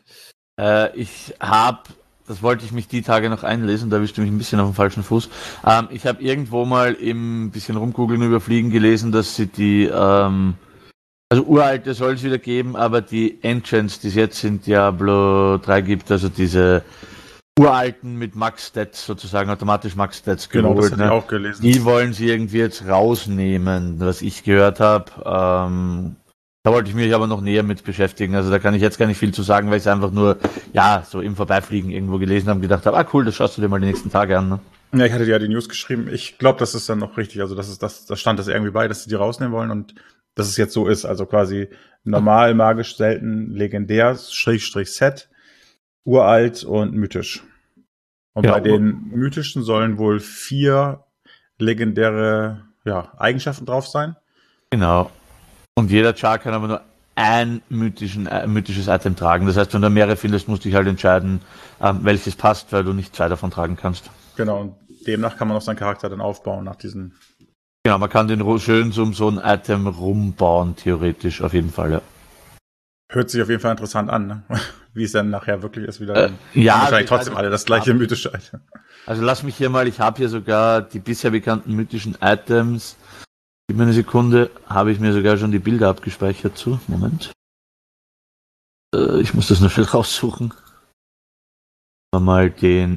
Das wollte ich mich die Tage noch einlesen, da erwischte mich ein bisschen auf dem falschen Fuß. Ich habe irgendwo mal im bisschen rumgoogeln, überfliegen gelesen, dass sie die, also uralte soll es wieder geben, aber die Enchants, die es jetzt in Diablo 3 gibt, also diese uralten mit Max-Stats sozusagen, automatisch Max-Stats Genau, das geholt, habe ich auch gelesen. die wollen sie irgendwie jetzt rausnehmen, was ich gehört habe. Da wollte ich mich aber noch näher mit beschäftigen. Also da kann ich jetzt gar nicht viel zu sagen, weil ich es einfach nur, ja, so im Vorbeifliegen irgendwo gelesen habe und gedacht habe, cool, das schaust du dir mal die nächsten Tage an. Ne? Ja, ich hatte dir ja die News geschrieben. Ich glaube, das ist dann noch richtig. Also das stand das irgendwie bei, dass sie die rausnehmen wollen und dass es jetzt so ist. Also quasi normal, magisch, selten, legendär, Schrägstrich Set, uralt und mythisch. Und Ja, bei den mythischen sollen wohl 4 legendäre Eigenschaften drauf sein. Genau. Und jeder Char kann aber nur ein mythisches Item tragen. Das heißt, wenn du mehrere findest, musst du dich halt entscheiden, welches passt, weil du nicht 2 davon tragen kannst. Genau, und demnach kann man auch seinen Charakter dann aufbauen nach diesen. Genau, man kann den schön um so ein Item rumbauen, theoretisch, auf jeden Fall, ja. Hört sich auf jeden Fall interessant an, ne? Wie es dann nachher wirklich ist wieder. Ja, wahrscheinlich trotzdem alle das gleiche mythische Item. Also lass mich hier mal, ich habe hier sogar die bisher bekannten mythischen Items. Gib mir eine Sekunde, habe ich mir sogar schon die Bilder abgespeichert zu. Moment. Ich muss das noch schnell raussuchen. Mal den.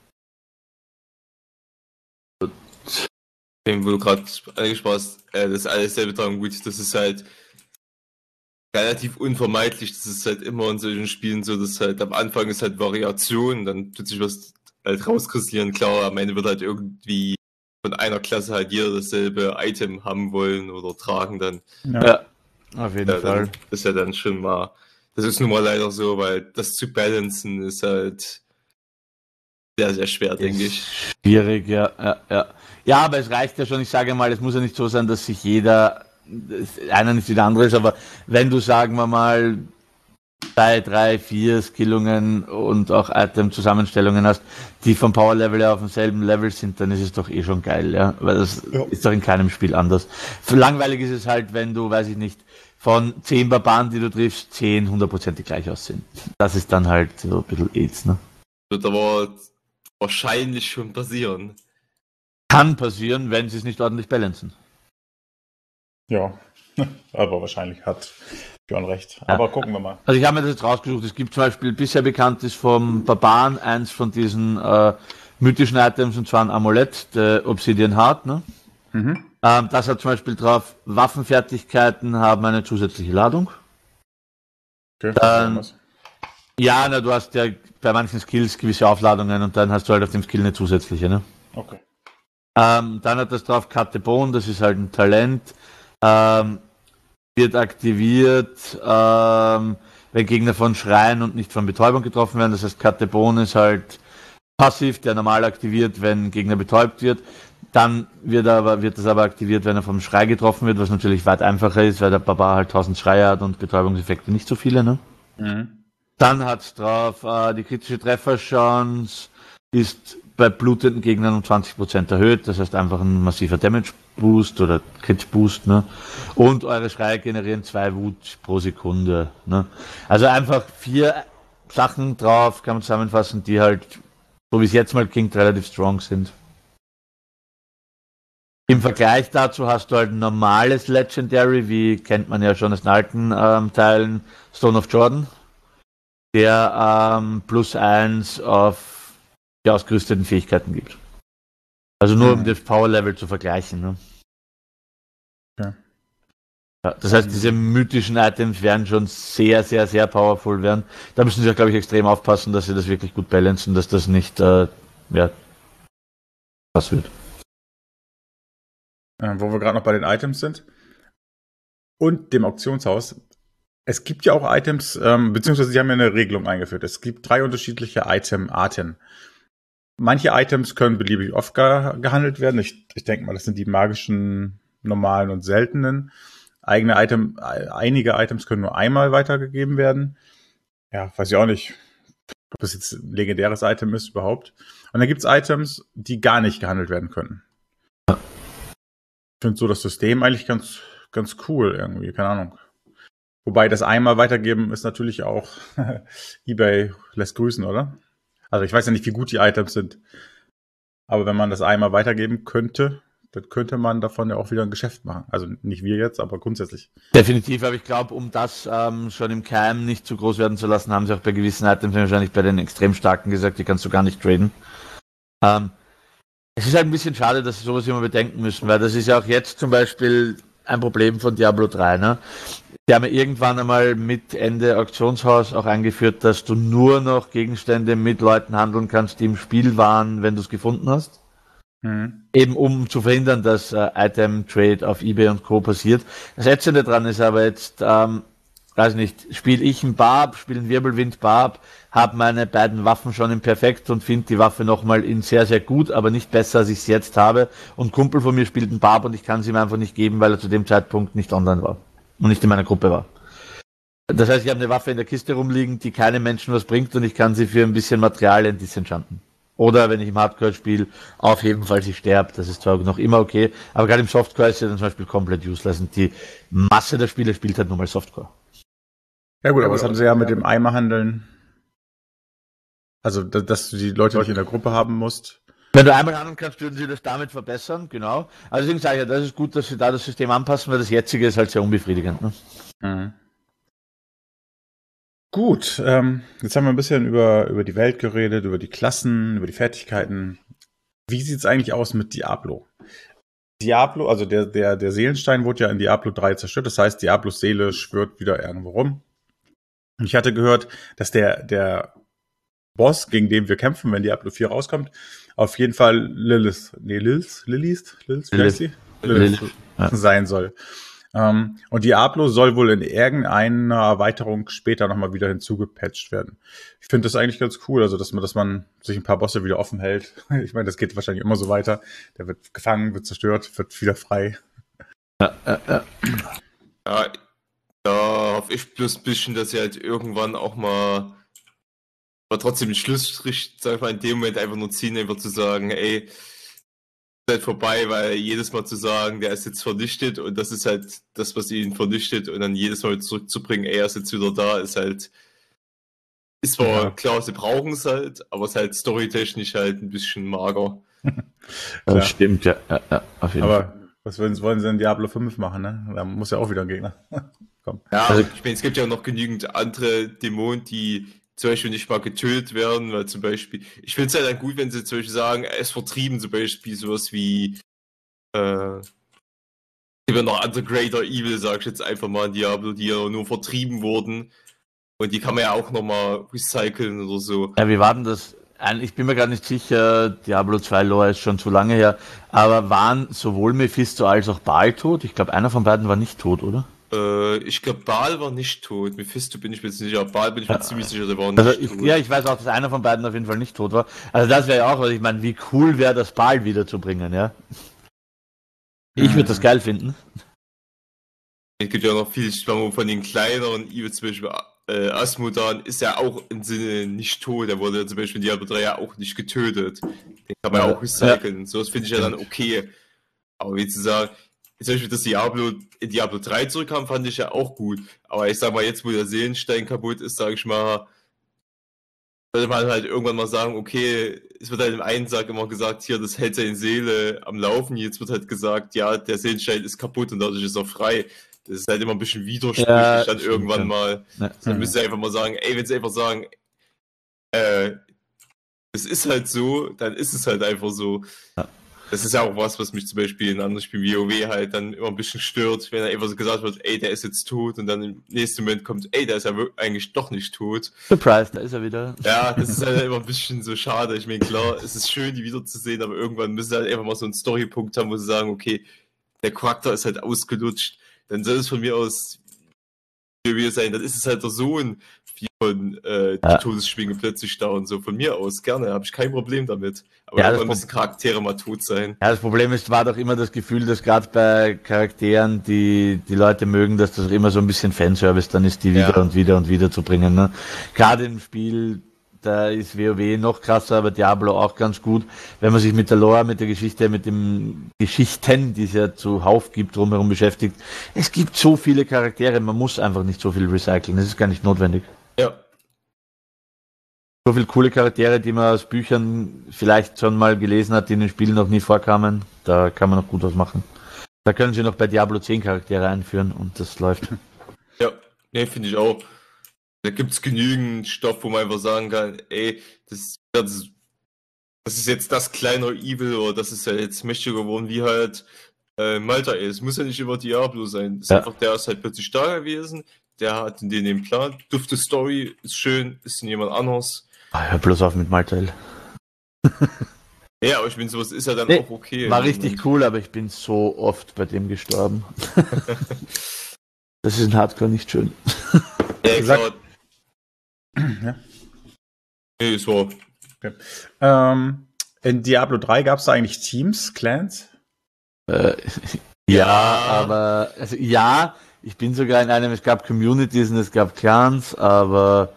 Den, wo du gerade angesprochen hast, das ist alles selber dran gut. Das ist halt relativ unvermeidlich. Das ist halt immer in solchen Spielen so, dass halt am Anfang ist halt Variation, dann tut sich was halt rauskristallisieren. Klar, am Ende wird halt irgendwie von einer Klasse halt jeder dasselbe Item haben wollen oder tragen dann. Ja, auf jeden Fall. Das ist ja dann schon mal, das ist nun mal leider so, weil das zu balancen ist halt sehr, sehr schwer, denke ich. Schwierig, ja. Ja, aber es reicht ja schon, ich sage mal, es muss ja nicht so sein, dass sich jeder, einer nicht wie der andere ist, aber wenn du, sagen wir mal, 2, 3, 4 Skillungen und auch Item-Zusammenstellungen hast, die vom Power-Level auf demselben Level sind, dann ist es doch eh schon geil, ja. Weil das ist doch in keinem Spiel anders. Langweilig ist es halt, wenn du, weiß ich nicht, von 10 Barbaren, die du triffst, 10 100% gleich aussehen. Das ist dann halt so ein bisschen AIDS, ne? Wird aber wahrscheinlich schon passieren. Kann passieren, wenn sie es nicht ordentlich balancen. Ja, aber wahrscheinlich hat Björn recht. Aber gucken wir mal. Also ich habe mir das jetzt rausgesucht. Es gibt zum Beispiel, bisher bekannt ist vom Barbaren eins von diesen mythischen Items, und zwar ein Amulett, der Obsidian Heart. Ne? Mhm. Das hat zum Beispiel drauf, Waffenfertigkeiten haben eine zusätzliche Ladung. Okay, ja, du hast ja bei manchen Skills gewisse Aufladungen und dann hast du halt auf dem Skill eine zusätzliche. Ne? Okay. Dann hat das drauf Katebon, das ist halt ein Talent. Wird aktiviert, wenn Gegner von Schreien und nicht von Betäubung getroffen werden. Das heißt, Katebon ist halt passiv, der normal aktiviert, wenn Gegner betäubt wird. Dann wird das aber aktiviert, wenn er vom Schrei getroffen wird, was natürlich weit einfacher ist, weil der Barbar halt 1000 Schreie hat und Betäubungseffekte nicht so viele, ne? Mhm. Dann hat's drauf, die kritische Trefferchance ist bei blutenden Gegnern um 20% erhöht, das heißt einfach ein massiver Damage-Boost oder Crit-Boost, ne? Und eure Schreie generieren 2 Wut pro Sekunde, ne? Also einfach 4 Sachen drauf, kann man zusammenfassen, die halt, so wie es jetzt mal klingt, relativ strong sind. Im Vergleich dazu hast du halt ein normales Legendary, wie kennt man ja schon aus den alten Teilen, Stone of Jordan, der +1 auf die ausgerüsteten Fähigkeiten gibt. Also nur um das Power-Level zu vergleichen. Ne? Ja. Ja, das heißt, diese mythischen Items werden schon sehr, sehr, sehr powerful werden. Da müssen sie, glaube ich, extrem aufpassen, dass sie das wirklich gut balancen, dass das nicht was wird. Wo wir gerade noch bei den Items sind und dem Auktionshaus. Es gibt ja auch Items, beziehungsweise sie haben ja eine Regelung eingeführt. Es gibt 3 unterschiedliche Item-Arten. Manche Items können beliebig oft gehandelt werden. Ich denke mal, das sind die magischen, normalen und seltenen. Einige Items können nur einmal weitergegeben werden. Ja, weiß ich auch nicht, ob das jetzt ein legendäres Item ist überhaupt. Und dann gibt es Items, die gar nicht gehandelt werden können. Ich finde so das System eigentlich ganz cool irgendwie, keine Ahnung. Wobei das einmal weitergeben ist natürlich auch eBay lässt grüßen, oder? Also ich weiß ja nicht, wie gut die Items sind. Aber wenn man das einmal weitergeben könnte, dann könnte man davon ja auch wieder ein Geschäft machen. Also nicht wir jetzt, aber grundsätzlich. Definitiv, aber ich glaube, um das schon im Keim nicht zu groß werden zu lassen, haben sie auch bei gewissen Items, wahrscheinlich bei den extrem starken gesagt, die kannst du gar nicht traden. Es ist halt ein bisschen schade, dass sie sowas immer bedenken müssen, weil das ist ja auch jetzt zum Beispiel ein Problem von Diablo 3, ne? Die haben ja irgendwann einmal mit Ende Auktionshaus auch eingeführt, dass du nur noch Gegenstände mit Leuten handeln kannst, die im Spiel waren, wenn du es gefunden hast. Eben um zu verhindern, dass Item Trade auf eBay und Co. passiert. Das Ätzende dran ist aber jetzt, weiß nicht, spiele ich einen Barb, spiele einen Wirbelwind Barb, habe meine beiden Waffen schon im Perfekt und finde die Waffe nochmal in sehr, sehr gut, aber nicht besser, als ich es jetzt habe. Und ein Kumpel von mir spielt einen Barb und ich kann es ihm einfach nicht geben, weil er zu dem Zeitpunkt nicht online war und nicht in meiner Gruppe war. Das heißt, ich habe eine Waffe in der Kiste rumliegen, die keinem Menschen was bringt und ich kann sie für ein bisschen Material disenchanten. Oder wenn ich im Hardcore spiele, aufheben, falls ich sterbe. Das ist zwar noch immer okay, aber gerade im Softcore ist ja dann zum Beispiel komplett useless und die Masse der Spieler spielt halt nur mal Softcore. Ja gut, aber das haben sie ja mit dem Eimerhandeln. Also, dass du die Leute nicht in der Gruppe haben musst. Wenn du einmal handeln kannst, würden sie das damit verbessern, genau. Also deswegen sage ich ja, das ist gut, dass sie da das System anpassen, weil das jetzige ist halt sehr unbefriedigend. Ne? Mhm. Gut, jetzt haben wir ein bisschen über die Welt geredet, über die Klassen, über die Fertigkeiten. Wie sieht es eigentlich aus mit Diablo? Diablo, also der Seelenstein wurde ja in Diablo 3 zerstört, das heißt, Diablos Seele schwirrt wieder irgendwo rum. Und ich hatte gehört, dass der Boss, gegen den wir kämpfen, wenn Diablo 4 rauskommt, auf jeden Fall Lilith sein soll. Und Diablo soll wohl in irgendeiner Erweiterung später nochmal wieder hinzugepatcht werden. Ich finde das eigentlich ganz cool, also dass man sich ein paar Bosse wieder offen hält. Ich meine, das geht wahrscheinlich immer so weiter. Der wird gefangen, wird zerstört, wird wieder frei. Ja, da hoffe ich bloß ein bisschen, dass sie halt irgendwann auch mal aber trotzdem den Schlussstrich, sag ich mal, in dem Moment einfach nur ziehen, einfach zu sagen, ey, ist halt vorbei, weil jedes Mal zu sagen, der ist jetzt vernichtet und das ist halt das, was ihn vernichtet und dann jedes Mal wieder zurückzubringen, ey, er ist jetzt wieder da, ist halt, ist zwar klar, sie brauchen es halt, aber es ist halt storytechnisch halt ein bisschen mager. Das stimmt, ja, auf jeden Fall. Aber was wollen sie in Diablo 5 machen, ne? Da muss ja auch wieder ein Gegner. Komm. Ja, also, ich meine, es gibt ja noch genügend andere Dämonen, die zum Beispiel nicht mal getötet werden, weil zum Beispiel, ich finde es halt dann gut, wenn sie zum Beispiel sagen, er ist vertrieben, zum Beispiel sowas wie gibt ja noch andere Greater Evil, sag ich jetzt einfach mal in Diablo, die ja nur vertrieben wurden und die kann man ja auch nochmal recyceln oder so. Ja, wie war denn das? ich bin mir gerade nicht sicher, Diablo 2 Lore ist schon zu lange her, aber waren sowohl Mephisto als auch Baal tot? Ich glaube, einer von beiden war nicht tot, oder? Ich glaube, Baal war nicht tot. Mephisto bin ich mir jetzt nicht sicher, aber Baal bin ich mir ziemlich sicher, der war nicht Also tot. ich weiß auch, dass einer von beiden auf jeden Fall nicht tot war. Also das wäre ja auch, was ich meine, wie cool wäre das Baal wiederzubringen, ja? Ich würde das geil finden. Es gibt ja noch viele Schwammen von den kleineren, wie zum Beispiel Asmodan ist ja auch im Sinne nicht tot. Der wurde ja zum Beispiel in Diablo 3 ja auch nicht getötet. Den kann man ja auch recyceln. So, das finde ich ja dann okay. Aber wie zu sagen, zum Beispiel, dass Diablo 3 zurückkam, fand ich ja auch gut. Aber ich sag mal, jetzt wo der Seelenstein kaputt ist, sage ich mal, sollte man halt irgendwann mal sagen, okay, es wird halt im einen Sack immer gesagt, hier, das hält seine Seele am Laufen. Jetzt wird halt gesagt, ja, der Seelenstein ist kaputt und dadurch ist er frei. Das ist halt immer ein bisschen widersprüchlich dann irgendwann mal. Ja. Dann müssen sie einfach mal sagen, ey, wenn sie einfach sagen, es ist halt so, dann ist es halt einfach so. Ja. Das ist ja auch was mich zum Beispiel in anderen Spielen wie WoW halt dann immer ein bisschen stört, wenn einfach so gesagt wird, ey, der ist jetzt tot und dann im nächsten Moment kommt, ey, der ist ja eigentlich doch nicht tot. Surprise, da ist er wieder. Ja, das ist halt immer ein bisschen so schade. Ich meine, klar, es ist schön, die wiederzusehen, aber irgendwann müssen sie halt einfach mal so einen Storypunkt haben, wo sie sagen, okay, der Charakter ist halt ausgelutscht. Dann soll es von mir aus wie sein, dann ist es halt der Sohn von die Todesschwinge plötzlich da und so. Von mir aus, gerne, habe ich kein Problem damit. Aber Ja, irgendwann müssen Charaktere mal tot sein. Ja, das Problem ist, war doch immer das Gefühl, dass gerade bei Charakteren, die Leute mögen, dass das immer so ein bisschen Fanservice dann ist, die wieder und wieder und wieder zu bringen. Ne? Gerade im Spiel, da ist WoW noch krasser, aber Diablo auch ganz gut. Wenn man sich mit der Lore, mit der Geschichte, mit den Geschichten, die es ja zuhauf gibt, drumherum beschäftigt. Es gibt so viele Charaktere, man muss einfach nicht so viel recyceln. Das ist gar nicht notwendig. Ja. So viele coole Charaktere, die man aus Büchern vielleicht schon mal gelesen hat, die in den Spielen noch nie vorkamen. Da kann man noch gut was machen. Da können sie noch bei Diablo 10 Charaktere einführen und das läuft. Ja, ne, finde ich auch. Da gibt es genügend Stoff, wo man einfach sagen kann, ey, das ist jetzt das kleine Evil oder das ist ja jetzt mächtiger geworden wie halt Malta ist. Es muss ja nicht immer Diablo sein. Ist einfach, der ist halt plötzlich da gewesen, der hat den Plan, dufte Story, ist schön, ist jemand anders. Hör bloß auf mit Maltael. Ja, aber ich meine, sowas ist ja dann auch okay. War richtig cool, aber ich bin so oft bei dem gestorben. Das ist in Hardcore nicht schön. Ja, klar. Ja. Nee, es war. Okay. In Diablo 3 gab es da eigentlich Teams, Clans? Ja, aber also ja, ich bin sogar in einem, es gab Communities und es gab Clans, aber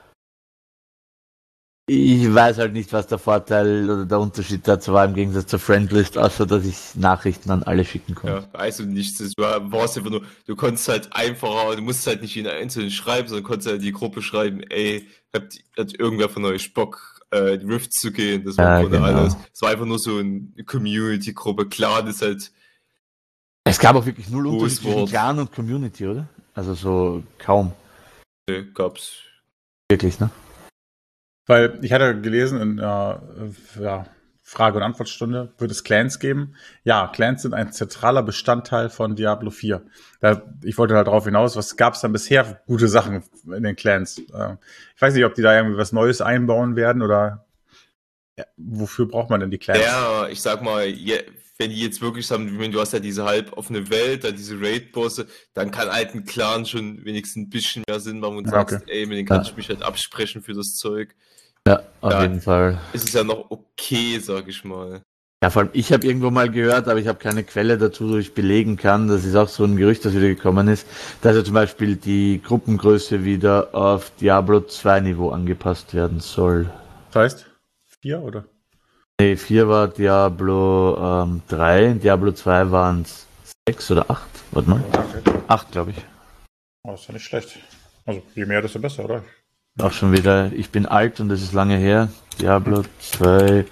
ich weiß halt nicht, was der Vorteil oder der Unterschied dazu war im Gegensatz zur Friendlist, außer dass ich Nachrichten an alle schicken konnte. Ja, weißt du nichts. Du warst einfach nur, du konntest halt einfacher, du musst halt nicht in Einzelnen schreiben, sondern konntest halt in die Gruppe schreiben, ey, hat irgendwer von euch Bock, in Rift zu gehen? Das war genau. alles. Es war einfach nur so eine Community-Gruppe. Clan ist halt. Es gab auch wirklich null Unterschied zwischen Clan und Community, oder? Also so kaum. Nee, gab's. Wirklich, ne? Weil ich hatte gelesen in Frage- und Antwortstunde, wird es Clans geben? Ja, Clans sind ein zentraler Bestandteil von Diablo 4. Ich wollte halt darauf hinaus, was gab es dann bisher für gute Sachen in den Clans? Ich weiß nicht, ob die da irgendwie was Neues einbauen werden oder wofür braucht man denn die Clans? Ja, ich sag mal, wenn die jetzt wirklich sagen, du hast ja diese halb offene Welt, dann diese Raid-Bosse, dann kann halt ein Clan schon wenigstens ein bisschen mehr Sinn machen und sagst, ey, mit denen kann ich mich halt absprechen für das Zeug. Ja, auf jeden Fall. Ist es ja noch okay, sag ich mal. Ja, vor allem, ich habe irgendwo mal gehört, aber ich habe keine Quelle dazu, wo ich belegen kann. Das ist auch so ein Gerücht, das wieder gekommen ist, dass ja zum Beispiel die Gruppengröße wieder auf Diablo 2 Niveau angepasst werden soll. Das heißt 4 oder? Nee, 4 war Diablo 3, in Diablo 2 waren es 6 oder 8. Warte mal. Okay. 8, glaube ich. Oh, das ist ja nicht schlecht. Also je mehr, desto besser, oder? Auch schon wieder, ich bin alt und das ist lange her. Diablo 2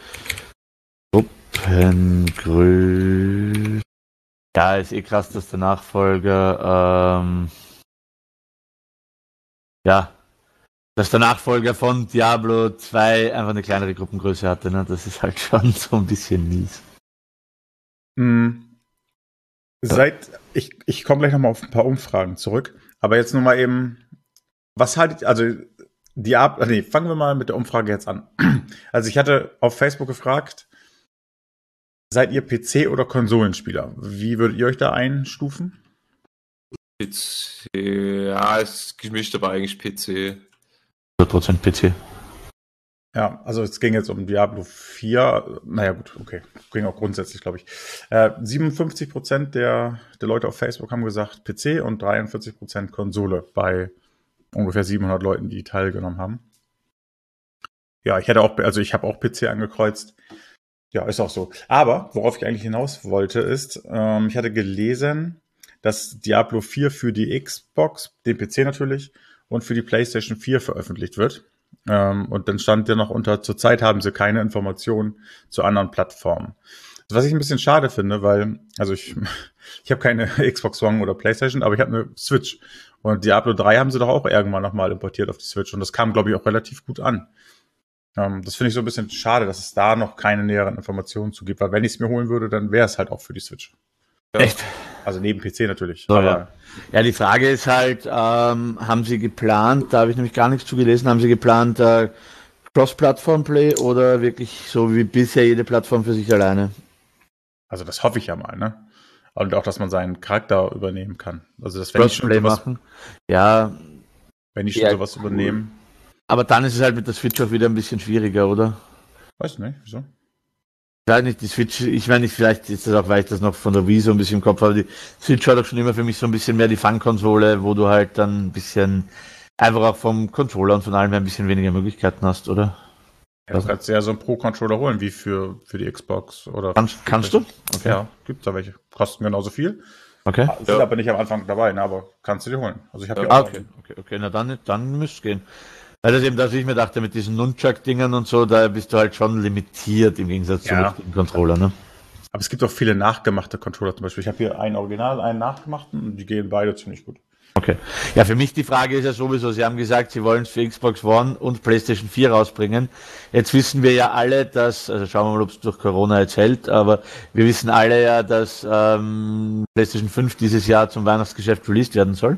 Gruppengröße. Ja, ist eh krass, dass der Nachfolger dass der Nachfolger von Diablo 2 einfach eine kleinere Gruppengröße hatte, ne? Das ist halt schon so ein bisschen mies. Ich komme gleich nochmal auf ein paar Umfragen zurück, aber jetzt nur mal eben, was haltet, also fangen wir mal mit der Umfrage jetzt an. Also ich hatte auf Facebook gefragt, seid ihr PC- oder Konsolenspieler? Wie würdet ihr euch da einstufen? PC, ja, es ist gemischt, aber eigentlich PC. 100% PC. Ja, also es ging jetzt um Diablo 4. Naja, gut, okay. Ging auch grundsätzlich, glaube ich. 57% der Leute auf Facebook haben gesagt PC und 43% Konsole bei ungefähr 700 Leuten, die teilgenommen haben. Ja, ich habe auch PC angekreuzt. Ja, ist auch so. Aber worauf ich eigentlich hinaus wollte, ist, ich hatte gelesen, dass Diablo 4 für die Xbox, den PC natürlich, und für die PlayStation 4 veröffentlicht wird. Und dann stand ja noch zurzeit haben sie keine Informationen zu anderen Plattformen. Was ich ein bisschen schade finde, weil, also ich habe keine Xbox One oder PlayStation, aber ich habe eine Switch. Und Diablo 3 haben sie doch auch irgendwann nochmal importiert auf die Switch. Und das kam, glaube ich, auch relativ gut an. Das finde ich so ein bisschen schade, dass es da noch keine näheren Informationen zu gibt. Weil wenn ich es mir holen würde, dann wäre es halt auch für die Switch. Ja. Echt? Also neben PC natürlich. So, aber ja, die Frage ist halt, haben Sie geplant, da habe ich nämlich gar nichts zu gelesen, haben Sie geplant Cross-Plattform-Play oder wirklich so wie bisher jede Plattform für sich alleine? Also das hoffe ich ja mal, ne? Und auch, dass man seinen Charakter übernehmen kann. Also das Cross-Play machen. Ja. Wenn die schon sowas übernehmen. Aber dann ist es halt mit der Switch auch wieder ein bisschen schwieriger, oder? Weiß nicht, wieso? Ich weiß nicht, die Switch, ich meine nicht, vielleicht ist das auch, weil ich das noch von der Wii so ein bisschen im Kopf habe, die Switch war doch schon immer für mich so ein bisschen mehr die Fun-Konsole, wo du halt dann ein bisschen einfach auch vom Controller und von allem ein bisschen weniger Möglichkeiten hast, oder? Ja, du kannst ja so einen Pro-Controller holen, wie für die Xbox oder. Kannst du? Okay. Ja, gibt's da welche. Kosten genauso viel. Okay. Sind aber nicht am Anfang dabei, ne, aber kannst du dir holen. Also ich habe okay, na dann müsste es gehen. Weil das eben, dass ich mir dachte, mit diesen Nunchuck-Dingern und so, da bist du halt schon limitiert im Gegensatz zu richtigen Controller, ne? Aber es gibt auch viele nachgemachte Controller zum Beispiel. Ich habe hier einen Original, einen nachgemachten und die gehen beide ziemlich gut. Okay. Ja, für mich die Frage ist ja sowieso, Sie haben gesagt, Sie wollen es für Xbox One und PlayStation 4 rausbringen. Jetzt wissen wir ja alle, dass, also schauen wir mal, ob es durch Corona jetzt hält, aber wir wissen alle ja, dass PlayStation 5 dieses Jahr zum Weihnachtsgeschäft released werden soll.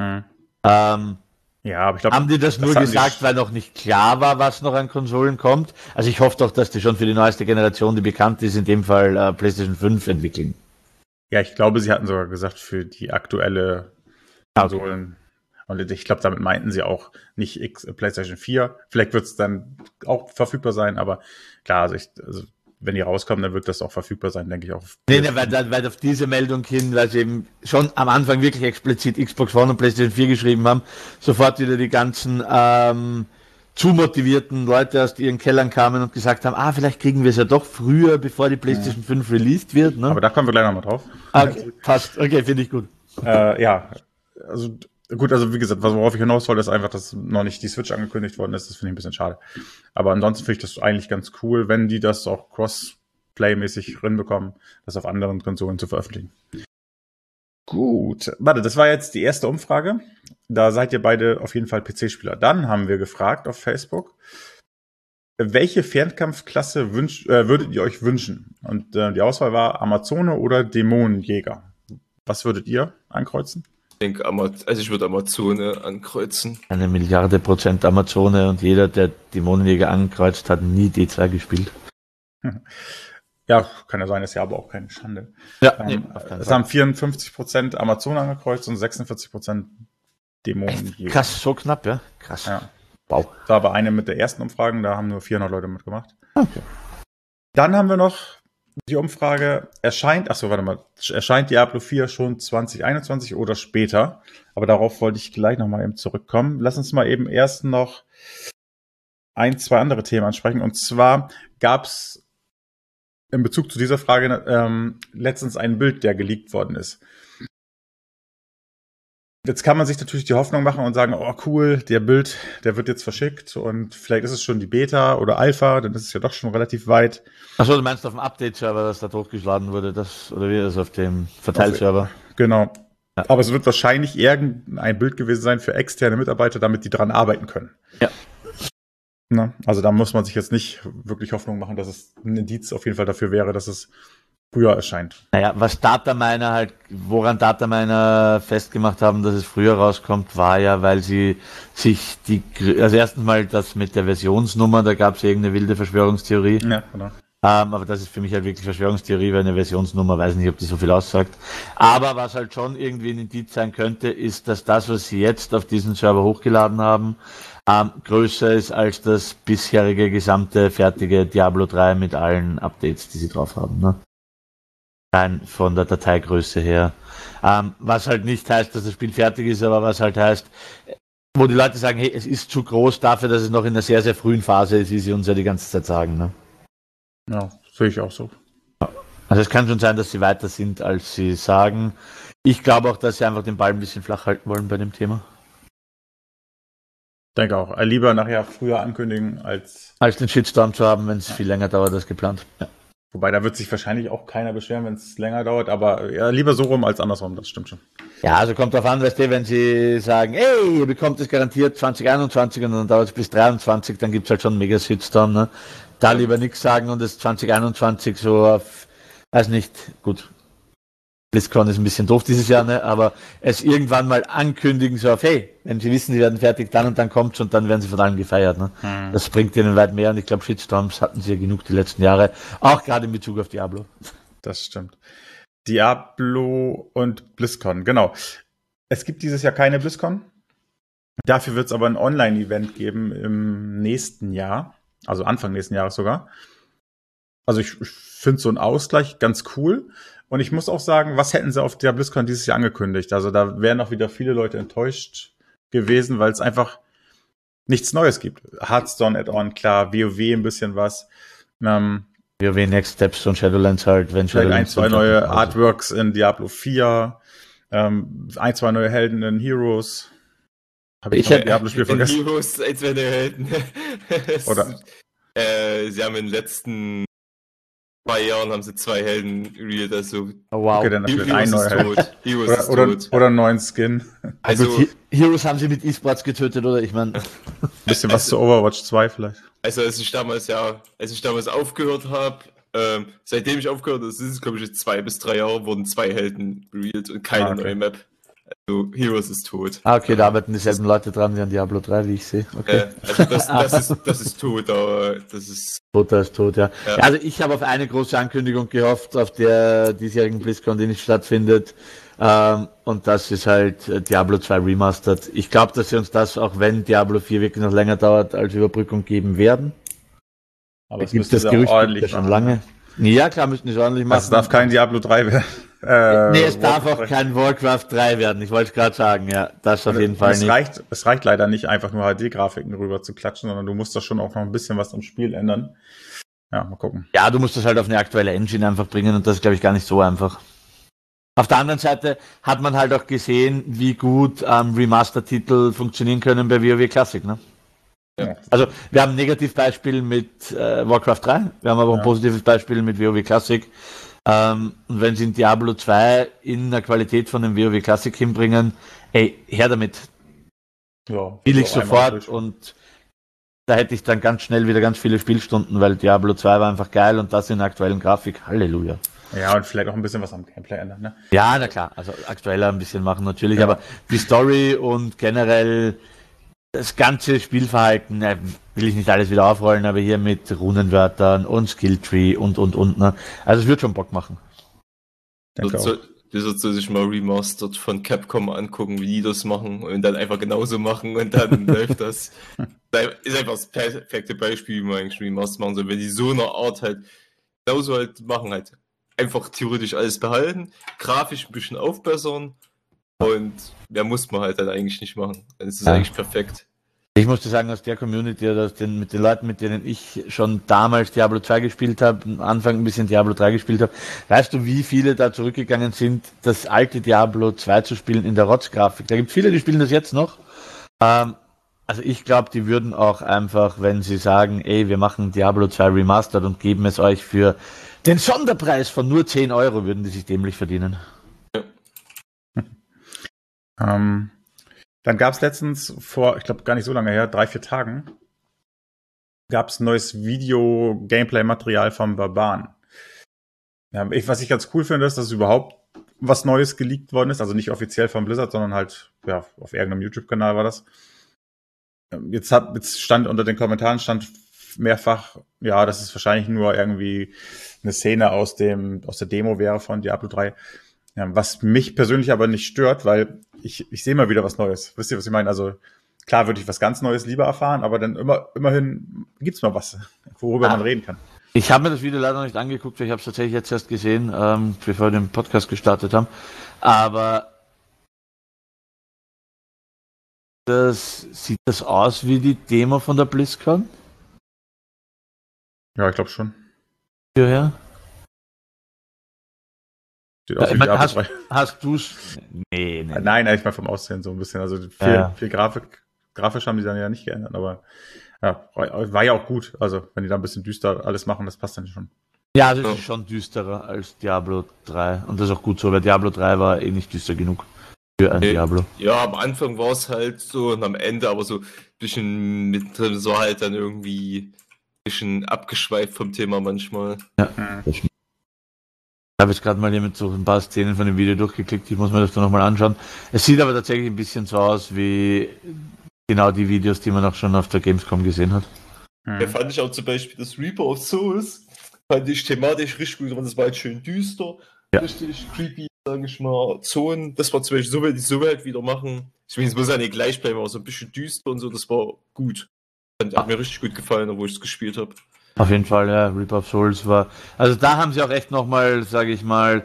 Ja, aber ich glaube, haben die das nur gesagt, weil noch nicht klar war, was noch an Konsolen kommt? Also ich hoffe doch, dass die schon für die neueste Generation, die bekannt ist, in dem Fall PlayStation 5 entwickeln. Ja, ich glaube, sie hatten sogar gesagt, für die aktuelle Konsolen. Okay. Und ich glaube, damit meinten sie auch nicht PlayStation 4. Vielleicht wird es dann auch verfügbar sein, aber klar, also wenn die rauskommen, dann wird das auch verfügbar sein, denke ich auch. Nee, weil auf diese Meldung hin, weil sie eben schon am Anfang wirklich explizit Xbox One und PlayStation 4 geschrieben haben, sofort wieder die ganzen zu motivierten Leute aus ihren Kellern kamen und gesagt haben, vielleicht kriegen wir es ja doch früher, bevor die PlayStation 5 released wird. Ne? Aber da kommen wir gleich nochmal drauf. Okay, passt. Okay, finde ich gut. Ja, also gut, also wie gesagt, worauf ich hinaus wollte, ist einfach, dass noch nicht die Switch angekündigt worden ist. Das finde ich ein bisschen schade. Aber ansonsten finde ich das eigentlich ganz cool, wenn die das auch Cross-Play-mäßig hinbekommen, das auf anderen Konsolen zu veröffentlichen. Gut, warte, das war jetzt die erste Umfrage. Da seid ihr beide auf jeden Fall PC-Spieler. Dann haben wir gefragt auf Facebook, welche Fernkampfklasse würdet ihr euch wünschen? Und die Auswahl war Amazone oder Dämonenjäger. Was würdet ihr ankreuzen? Ich denke, ich würde Amazone ankreuzen. 1,000,000% Amazone und jeder, der Dämonenjäger ankreuzt, hat nie D2 gespielt. Ja, kann ja sein, ist ja aber auch keine Schande. Ja, es haben 54% Amazone angekreuzt und 46% Dämonenjäger. Krass, so knapp, ja? Krass. Ja. Wow. Das war aber eine mit der ersten Umfragen, da haben nur 400 Leute mitgemacht. Okay. Dann haben wir noch die Umfrage, erscheint Diablo 4 schon 2021 oder später? Aber darauf wollte ich gleich nochmal eben zurückkommen. Lass uns mal eben erst noch 2 andere Themen ansprechen. Und zwar gab es in Bezug zu dieser Frage letztens ein Bild, der geleakt worden ist. Jetzt kann man sich natürlich die Hoffnung machen und sagen, oh cool, der Bild, der wird jetzt verschickt und vielleicht ist es schon die Beta oder Alpha, dann ist es ja doch schon relativ weit. Achso, du meinst auf dem Update-Server, dass da hochgeladen wurde, oder wie ist es auf dem Verteilserver? Genau. Ja. Aber es wird wahrscheinlich irgendein Bild gewesen sein für externe Mitarbeiter, damit die dran arbeiten können. Ja. Na, also da muss man sich jetzt nicht wirklich Hoffnung machen, dass es ein Indiz auf jeden Fall dafür wäre, dass es früher erscheint. Naja, woran Dataminer festgemacht haben, dass es früher rauskommt, war ja, weil sie sich also erstens mal das mit der Versionsnummer, da gab es irgendeine wilde Verschwörungstheorie. Ja, genau. Aber das ist für mich halt wirklich Verschwörungstheorie, weil eine Versionsnummer, weiß nicht, ob die so viel aussagt. Aber was halt schon irgendwie ein Indiz sein könnte, ist, dass das, was sie jetzt auf diesen Server hochgeladen haben, größer ist als das bisherige gesamte fertige Diablo 3 mit allen Updates, die sie drauf haben. Ne? Rein von der Dateigröße her. Was halt nicht heißt, dass das Spiel fertig ist, aber was halt heißt, wo die Leute sagen, hey, es ist zu groß dafür, dass es noch in einer sehr, sehr frühen Phase ist, wie sie uns ja die ganze Zeit sagen. Ne? Ja, sehe ich auch so. Also es kann schon sein, dass sie weiter sind, als sie sagen. Ich glaube auch, dass sie einfach den Ball ein bisschen flach halten wollen bei dem Thema. Denke auch. Lieber nachher früher ankündigen als den Shitstorm zu haben, wenn es viel länger dauert als geplant. Ja. Wobei, da wird sich wahrscheinlich auch keiner beschweren, wenn es länger dauert, aber ja, lieber so rum als andersrum, das stimmt schon. Ja, also kommt drauf an, weißt du, wenn sie sagen, ey, ihr bekommt es garantiert 2021 und dann dauert es bis 2023, dann gibt es halt schon einen mega Shitstorm, ne? Da lieber nichts sagen und es 2021 so auf, weiß nicht, gut, BlizzCon ist ein bisschen doof dieses Jahr, ne? Aber es irgendwann mal ankündigen, so auf, hey, wenn sie wissen, sie werden fertig, dann und dann kommt's und dann werden sie von allen gefeiert, ne? Das bringt ihnen weit mehr und ich glaube, Shitstorms hatten sie ja genug die letzten Jahre, auch gerade in Bezug auf Diablo. Das stimmt. Diablo und BlizzCon, genau. Es gibt dieses Jahr keine BlizzCon. Dafür wird es aber ein Online-Event geben im nächsten Jahr, also Anfang nächsten Jahres sogar. Also ich finde so einen Ausgleich ganz cool. Und ich muss auch sagen, was hätten sie auf der BlizzCon dieses Jahr angekündigt? Also da wären auch wieder viele Leute enttäuscht gewesen, weil es einfach nichts Neues gibt. Hearthstone Add-on, klar, WoW ein bisschen was. WoW Next Steps und Shadowlands halt, wenn vielleicht Shadowlands ein, zwei neue Artworks in Diablo 4, ein, zwei neue Helden in Heroes. Habe ich ein Diablo-Spiel vergessen? Heroes, ein, zwei neue Helden. Oder? Sie haben in den letzten 2 Jahren haben sie 2 Helden real, also oh, wow. Okay, dann vielleicht ein neuer Held. Heroes ist tot. Oder einen neuen Skin. Also Heroes haben sie mit E-Sports getötet, oder? Ich meine, bisschen was zu Overwatch 2 vielleicht. Also als ich damals aufgehört habe, seitdem ich aufgehört habe, das ist glaube ich jetzt 2 bis 3 Jahre, wurden 2 Helden revealed und keine neue Map. Also Heroes ist tot. Okay, da arbeiten dieselben Leute dran wie an Diablo 3, wie ich sehe. Okay. Also das ist tot, aber das ist... Toter ist tot, ja. Also ich habe auf eine große Ankündigung gehofft, auf der diesjährigen BlizzCon, die nicht stattfindet. Und das ist halt Diablo 2 Remastered. Ich glaube, dass sie uns das, auch wenn Diablo 4 wirklich noch länger dauert, als Überbrückung geben werden. Aber es müsste das Gerücht ordentlich schon lange. Ja, klar, müssten sie ordentlich machen. Es darf kein Diablo 3 werden. Nee, es darf auch kein Warcraft 3 werden. Ich wollte es gerade sagen, ja. Das auf jeden Fall nicht. Es reicht leider nicht, einfach nur HD-Grafiken rüber zu klatschen, sondern du musst da schon auch noch ein bisschen was am Spiel ändern. Ja, mal gucken. Ja, du musst das halt auf eine aktuelle Engine einfach bringen und das ist, glaube ich, gar nicht so einfach. Auf der anderen Seite hat man halt auch gesehen, wie gut Remaster-Titel funktionieren können bei WoW Classic, ne? Ja. Also, wir haben ein Negativbeispiel mit Warcraft 3, wir haben aber ein positives Beispiel mit WoW Classic. Und wenn sie in Diablo 2 in der Qualität von dem WoW Classic hinbringen, ey, her damit. Ja, will ich sofort und da hätte ich dann ganz schnell wieder ganz viele Spielstunden, weil Diablo 2 war einfach geil und das in der aktuellen Grafik. Halleluja. Ja, und vielleicht auch ein bisschen was am Gameplay ändern, ne? Ja, na klar, also aktueller ein bisschen machen natürlich, aber die Story und generell das ganze Spielverhalten, will ich nicht alles wieder aufrollen, aber hier mit Runenwörtern und Skilltree und, ne? Also es wird schon Bock machen. Du sollst sich mal Remastered von Capcom angucken, wie die das machen und dann einfach genauso machen und dann läuft das. Ist einfach das perfekte Beispiel, wie man eigentlich Remastered machen soll. Wenn die so eine Art halt genauso halt machen, halt einfach theoretisch alles behalten, grafisch ein bisschen aufbessern und mehr muss man halt dann eigentlich nicht machen. Dann ist es eigentlich perfekt. Ich musste sagen, aus der Community, mit den Leuten, mit denen ich schon damals Diablo 2 gespielt habe, am Anfang ein bisschen Diablo 3 gespielt habe, weißt du, wie viele da zurückgegangen sind, das alte Diablo 2 zu spielen in der Rotzgrafik? Da gibt es viele, die spielen das jetzt noch. Also ich glaube, die würden auch einfach, wenn sie sagen, ey, wir machen Diablo 2 Remastered und geben es euch für den Sonderpreis von nur 10 Euro, würden die sich dämlich verdienen. Dann gab es letztens vor, ich glaube gar nicht so lange her, 3-4 Tagen, gab es neues Video-Gameplay-Material vom Barbaren. Ja, was ich ganz cool finde, ist, dass überhaupt was Neues geleakt worden ist. Also nicht offiziell von Blizzard, sondern halt, ja, auf irgendeinem YouTube-Kanal war das. Jetzt stand unter den Kommentaren mehrfach, ja, dass es wahrscheinlich nur irgendwie eine Szene aus der Demo wäre von Diablo 3. Ja, was mich persönlich aber nicht stört, weil ich sehe mal wieder was Neues. Wisst ihr, was ich meine? Also klar würde ich was ganz Neues lieber erfahren, aber dann immerhin gibt's mal was, worüber man reden kann. Ich habe mir das Video leider noch nicht angeguckt, weil ich habe es tatsächlich jetzt erst gesehen, bevor wir den Podcast gestartet haben. Aber sieht das aus wie die Demo von der BlizzCon? Ja, ich glaube schon. Hierher? Sieht aus wie Diablo 3. Hast du's? Nee. Nein, eigentlich mal vom Aussehen so ein bisschen. Also viel grafisch haben die dann ja nicht geändert, aber ja, war ja auch gut. Also, wenn die da ein bisschen düster alles machen, das passt dann schon. Ja, das ist schon düsterer als Diablo 3. Und das ist auch gut so, weil Diablo 3 war eh nicht düster genug für ein Diablo. Ja, am Anfang war es halt so und am Ende aber so ein bisschen mittendrin so halt dann irgendwie ein bisschen abgeschweift vom Thema manchmal. Ja, das stimmt. Ich habe jetzt gerade mal hier mit so ein paar Szenen von dem Video durchgeklickt. Ich muss mir das dann nochmal anschauen. Es sieht aber tatsächlich ein bisschen so aus wie genau die Videos, die man auch schon auf der Gamescom gesehen hat. Ja, fand ich auch zum Beispiel das Reaper of Souls, fand ich thematisch richtig gut, das war halt schön düster, richtig creepy, sag ich mal, Zonen, das war zum Beispiel so, wenn die so halt wieder machen, ich meine, es muss ja nicht gleich bleiben, aber so ein bisschen düster und so, das war gut. Hat mir richtig gut gefallen, wo ich es gespielt habe. Auf jeden Fall, ja, Reaper of Souls war, also da haben sie auch echt nochmal, sage ich mal,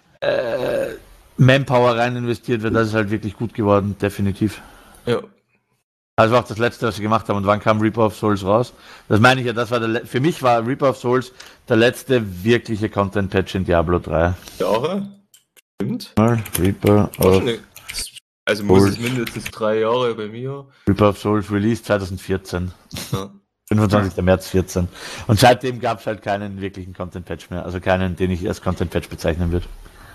Manpower rein investiert, weil das ist halt wirklich gut geworden, definitiv. Ja. Also auch das letzte, was sie gemacht haben. Und wann kam Reaper of Souls raus? Das meine ich ja, das war für mich war Reaper of Souls der letzte wirkliche Content-Patch in Diablo 3. Jahre? Stimmt. Reaper of also muss es mindestens 3 Jahre bei mir. Reaper of Souls Release 2014. Ja. 25. März 14. Und seitdem gab es halt keinen wirklichen Content-Patch mehr. Also keinen, den ich als Content-Patch bezeichnen würde.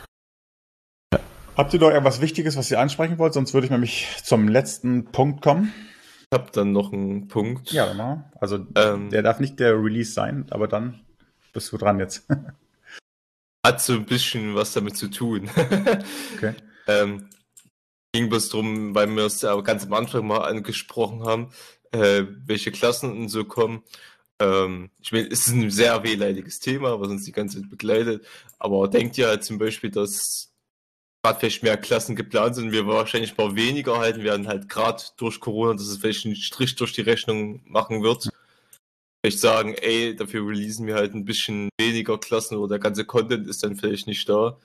Ja. Habt ihr noch irgendwas Wichtiges, was ihr ansprechen wollt? Sonst würde ich nämlich zum letzten Punkt kommen. Ich habe dann noch einen Punkt. Ja, genau. Also der darf nicht der Release sein, aber dann bist du dran jetzt. Hat so ein bisschen was damit zu tun. Okay. Ging bloß drum, weil wir es ja ganz am Anfang mal angesprochen haben, welche Klassen und so kommen. Ich meine, es ist ein sehr wehleidiges Thema, was uns die ganze Zeit begleitet. Aber denkt ja zum Beispiel, dass gerade vielleicht mehr Klassen geplant sind, wir wahrscheinlich mal weniger halten werden, halt gerade durch Corona, dass es vielleicht einen Strich durch die Rechnung machen wird. Vielleicht sagen, ey, dafür releasen wir halt ein bisschen weniger Klassen oder der ganze Content ist dann vielleicht nicht da.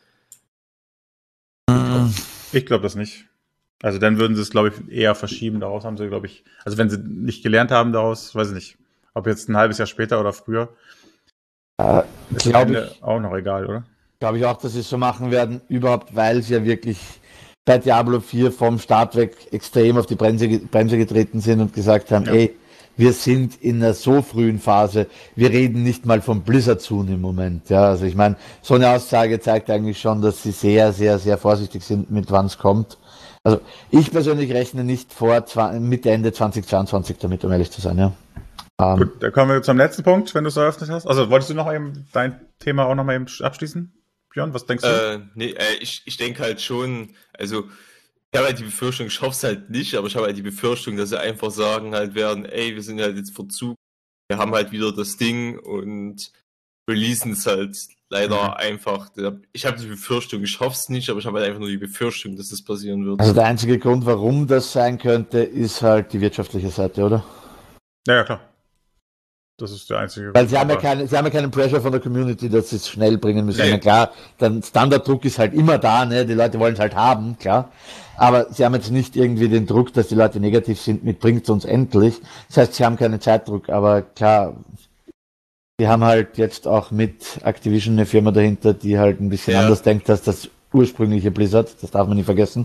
Ich glaube das nicht. Also dann würden sie es, glaube ich, eher verschieben. Daraus haben sie, glaube ich, also wenn sie nicht gelernt haben daraus, weiß ich nicht, ob jetzt ein halbes Jahr später oder früher, ist am Ende auch noch egal, oder? Glaube ich auch, dass sie es so machen werden, überhaupt, weil sie ja wirklich bei Diablo 4 vom Start weg extrem auf die Bremse getreten sind und gesagt haben, ey, wir sind in einer so frühen Phase, wir reden nicht mal vom Blizzard Zoom im Moment. Ja, also ich meine, so eine Aussage zeigt eigentlich schon, dass sie sehr, sehr, sehr vorsichtig sind, mit wann es kommt. Also ich persönlich rechne nicht vor Mitte, Ende 2022 damit, um ehrlich zu sein, ja. Gut, dann kommen wir zum letzten Punkt, wenn du es eröffnet hast. Also wolltest du noch eben dein Thema auch noch mal eben abschließen, Björn? Was denkst du? Nee, ich denke halt schon, also ich habe halt die Befürchtung, ich hoffe es halt nicht, aber ich habe halt die Befürchtung, dass sie einfach sagen halt werden, ey, wir sind halt jetzt Verzug, wir haben halt wieder das Ding und releasen es halt leider einfach. Ich habe die Befürchtung, ich hoffe es nicht, aber ich habe halt einfach nur die Befürchtung, dass das passieren wird. Also der einzige Grund, warum das sein könnte, ist halt die wirtschaftliche Seite, oder? Ja, klar. Das ist der einzige. Weil sie haben ja keinen Pressure von der Community, dass sie es schnell bringen müssen. Nee. Klar, der Standarddruck ist halt immer da, ne? Die Leute wollen es halt haben, klar. Aber sie haben jetzt nicht irgendwie den Druck, dass die Leute negativ sind, mit bringt uns endlich. Das heißt, sie haben keinen Zeitdruck, aber klar, die haben halt jetzt auch mit Activision eine Firma dahinter, die halt ein bisschen anders denkt als das ursprüngliche Blizzard. Das darf man nicht vergessen.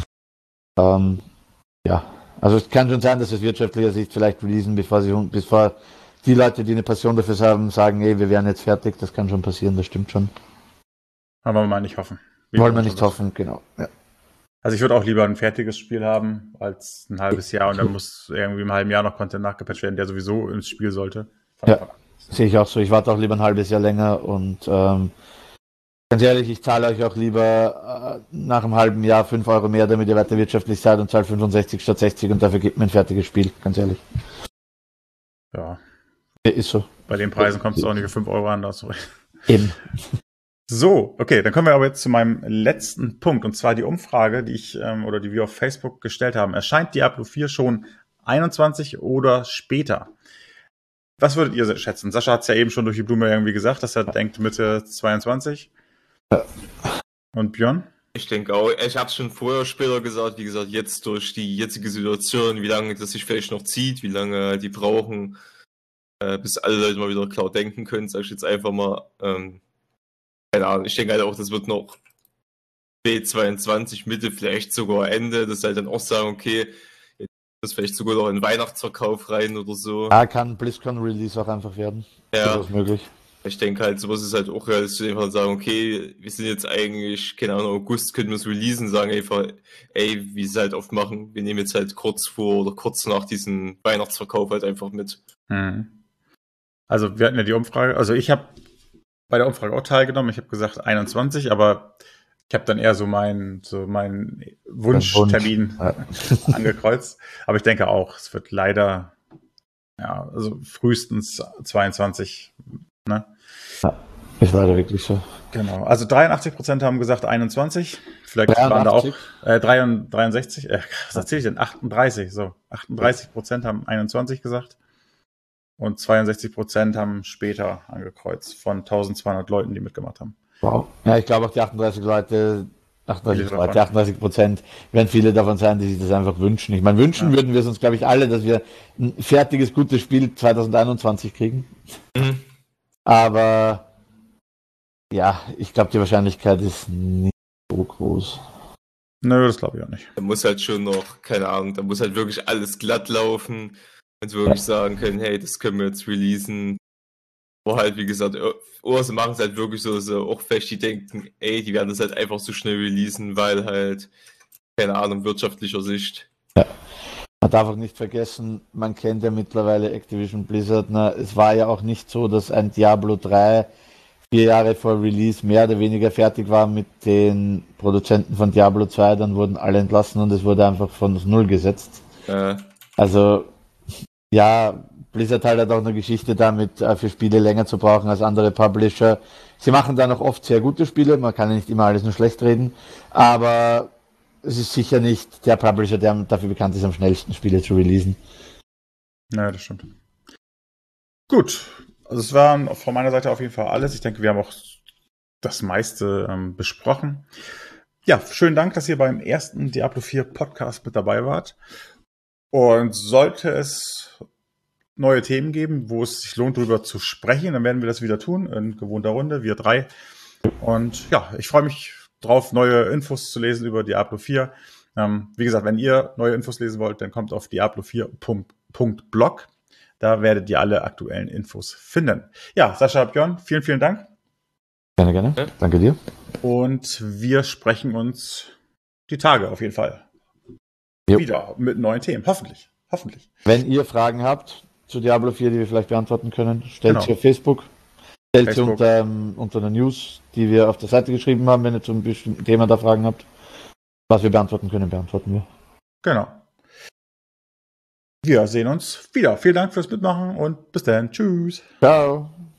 Also es kann schon sein, dass es wirtschaftlicher Sicht vielleicht releasen, bevor die Leute, die eine Passion dafür haben, sagen, ey, wir wären jetzt fertig, das kann schon passieren, das stimmt schon. Aber wollen wir mal nicht hoffen. Wollen wir nicht hoffen, genau. Ja. Also ich würde auch lieber ein fertiges Spiel haben, als ein halbes Jahr und dann muss irgendwie im halben Jahr noch Content nachgepatcht werden, der sowieso ins Spiel sollte. Ja, sehe ich auch so. Ich warte auch lieber ein halbes Jahr länger und Ganz ehrlich, ich zahle euch auch lieber nach einem halben Jahr 5 Euro mehr, damit ihr weiter wirtschaftlich seid und zahle 65 statt 60 und dafür gibt mir ein fertiges Spiel, ganz ehrlich. Ja. Ist so. Bei den Preisen kommt es auch nicht für 5 Euro an, da hast du recht. Eben. So, okay, dann kommen wir aber jetzt zu meinem letzten Punkt, und zwar die Umfrage, die die wir auf Facebook gestellt haben. Erscheint Diablo 4 schon 21 oder später? Was würdet ihr schätzen? Sascha hat es ja eben schon durch die Blume irgendwie gesagt, dass er denkt Mitte 22. Und Björn? Ich denke auch, ich habe es schon vorher später gesagt, wie gesagt, jetzt durch die jetzige Situation, wie lange das sich vielleicht noch zieht, wie lange die brauchen, bis alle Leute mal wieder klar denken können, sag ich jetzt einfach mal. Keine Ahnung, ich denke halt auch, das wird noch B22 Mitte, vielleicht sogar Ende, dass halt dann auch sagen, okay, jetzt das vielleicht sogar noch in Weihnachtsverkauf rein oder so. Da kann BlizzCon-Release auch einfach werden. Ja. Das ist möglich. Ich denke halt, sowas ist halt auch realistisch, einfach sagen, okay, wir sind jetzt eigentlich, keine Ahnung, August können wir es releasen, sagen einfach, ey, wie sie es halt oft machen, wir nehmen jetzt halt kurz vor oder kurz nach diesem Weihnachtsverkauf halt einfach mit. Also wir hatten ja die Umfrage, also ich habe bei der Umfrage auch teilgenommen, ich habe gesagt 21, aber ich habe dann eher so meinen Wunschtermin angekreuzt. Aber ich denke auch, es wird leider, ja, also frühestens 22, ne? Ja, ist leider wirklich so. Genau, also 83% haben gesagt 21, vielleicht 83. Waren da auch 63, was erzähle ich denn, 38, so, 38% haben 21 gesagt und 62% haben später angekreuzt von 1200 Leuten, die mitgemacht haben. Wow. Ja, ich glaube auch die 38%, werden viele davon sein, die sich das einfach wünschen. Ich meine, wünschen würden wir es uns, glaube ich, alle, dass wir ein fertiges, gutes Spiel 2021 kriegen. Mhm. Aber ja, ich glaube, die Wahrscheinlichkeit ist nicht so groß. Nö, das glaube ich auch nicht. Da muss halt schon noch, keine Ahnung, da muss halt wirklich alles glatt laufen und sie wirklich sagen können, hey, das können wir jetzt releasen. Wo halt, wie gesagt, sie machen es halt wirklich so, dass sie auch vielleicht die denken, ey, die werden das halt einfach so schnell releasen, weil halt, keine Ahnung, wirtschaftlicher Sicht. Ja. Man darf auch nicht vergessen, man kennt ja mittlerweile Activision Blizzard. Es war ja auch nicht so, dass ein Diablo 3 4 Jahre vor Release mehr oder weniger fertig war mit den Produzenten von Diablo 2, dann wurden alle entlassen und es wurde einfach von Null gesetzt. Also, ja, Blizzard hat auch eine Geschichte damit, für Spiele länger zu brauchen als andere Publisher. Sie machen dann auch oft sehr gute Spiele, man kann ja nicht immer alles nur schlecht reden, aber es ist sicher nicht der Publisher, der dafür bekannt ist, am schnellsten Spiele zu releasen. Naja, das stimmt. Gut, also es war von meiner Seite auf jeden Fall alles. Ich denke, wir haben auch das meiste besprochen. Ja, schönen Dank, dass ihr beim ersten Diablo 4 Podcast mit dabei wart. Und sollte es neue Themen geben, wo es sich lohnt, darüber zu sprechen, dann werden wir das wieder tun, in gewohnter Runde, wir 3. Und ja, ich freue mich drauf, neue Infos zu lesen über Diablo 4. Wie gesagt, wenn ihr neue Infos lesen wollt, dann kommt auf diablo4.blog. Da werdet ihr alle aktuellen Infos finden. Ja, Sascha, Björn, vielen, vielen Dank. Gerne, gerne. Ja. Danke dir. Und wir sprechen uns die Tage auf jeden Fall wieder mit neuen Themen. Hoffentlich. Wenn ihr Fragen habt zu Diablo 4, die wir vielleicht beantworten können, stellt sie auf Facebook. Stellt sie unter der News, die wir auf der Seite geschrieben haben, wenn ihr zum bestimmten Thema da Fragen habt. Was wir beantworten können, beantworten wir. Genau. Wir sehen uns wieder. Vielen Dank fürs Mitmachen und bis dann. Tschüss. Ciao.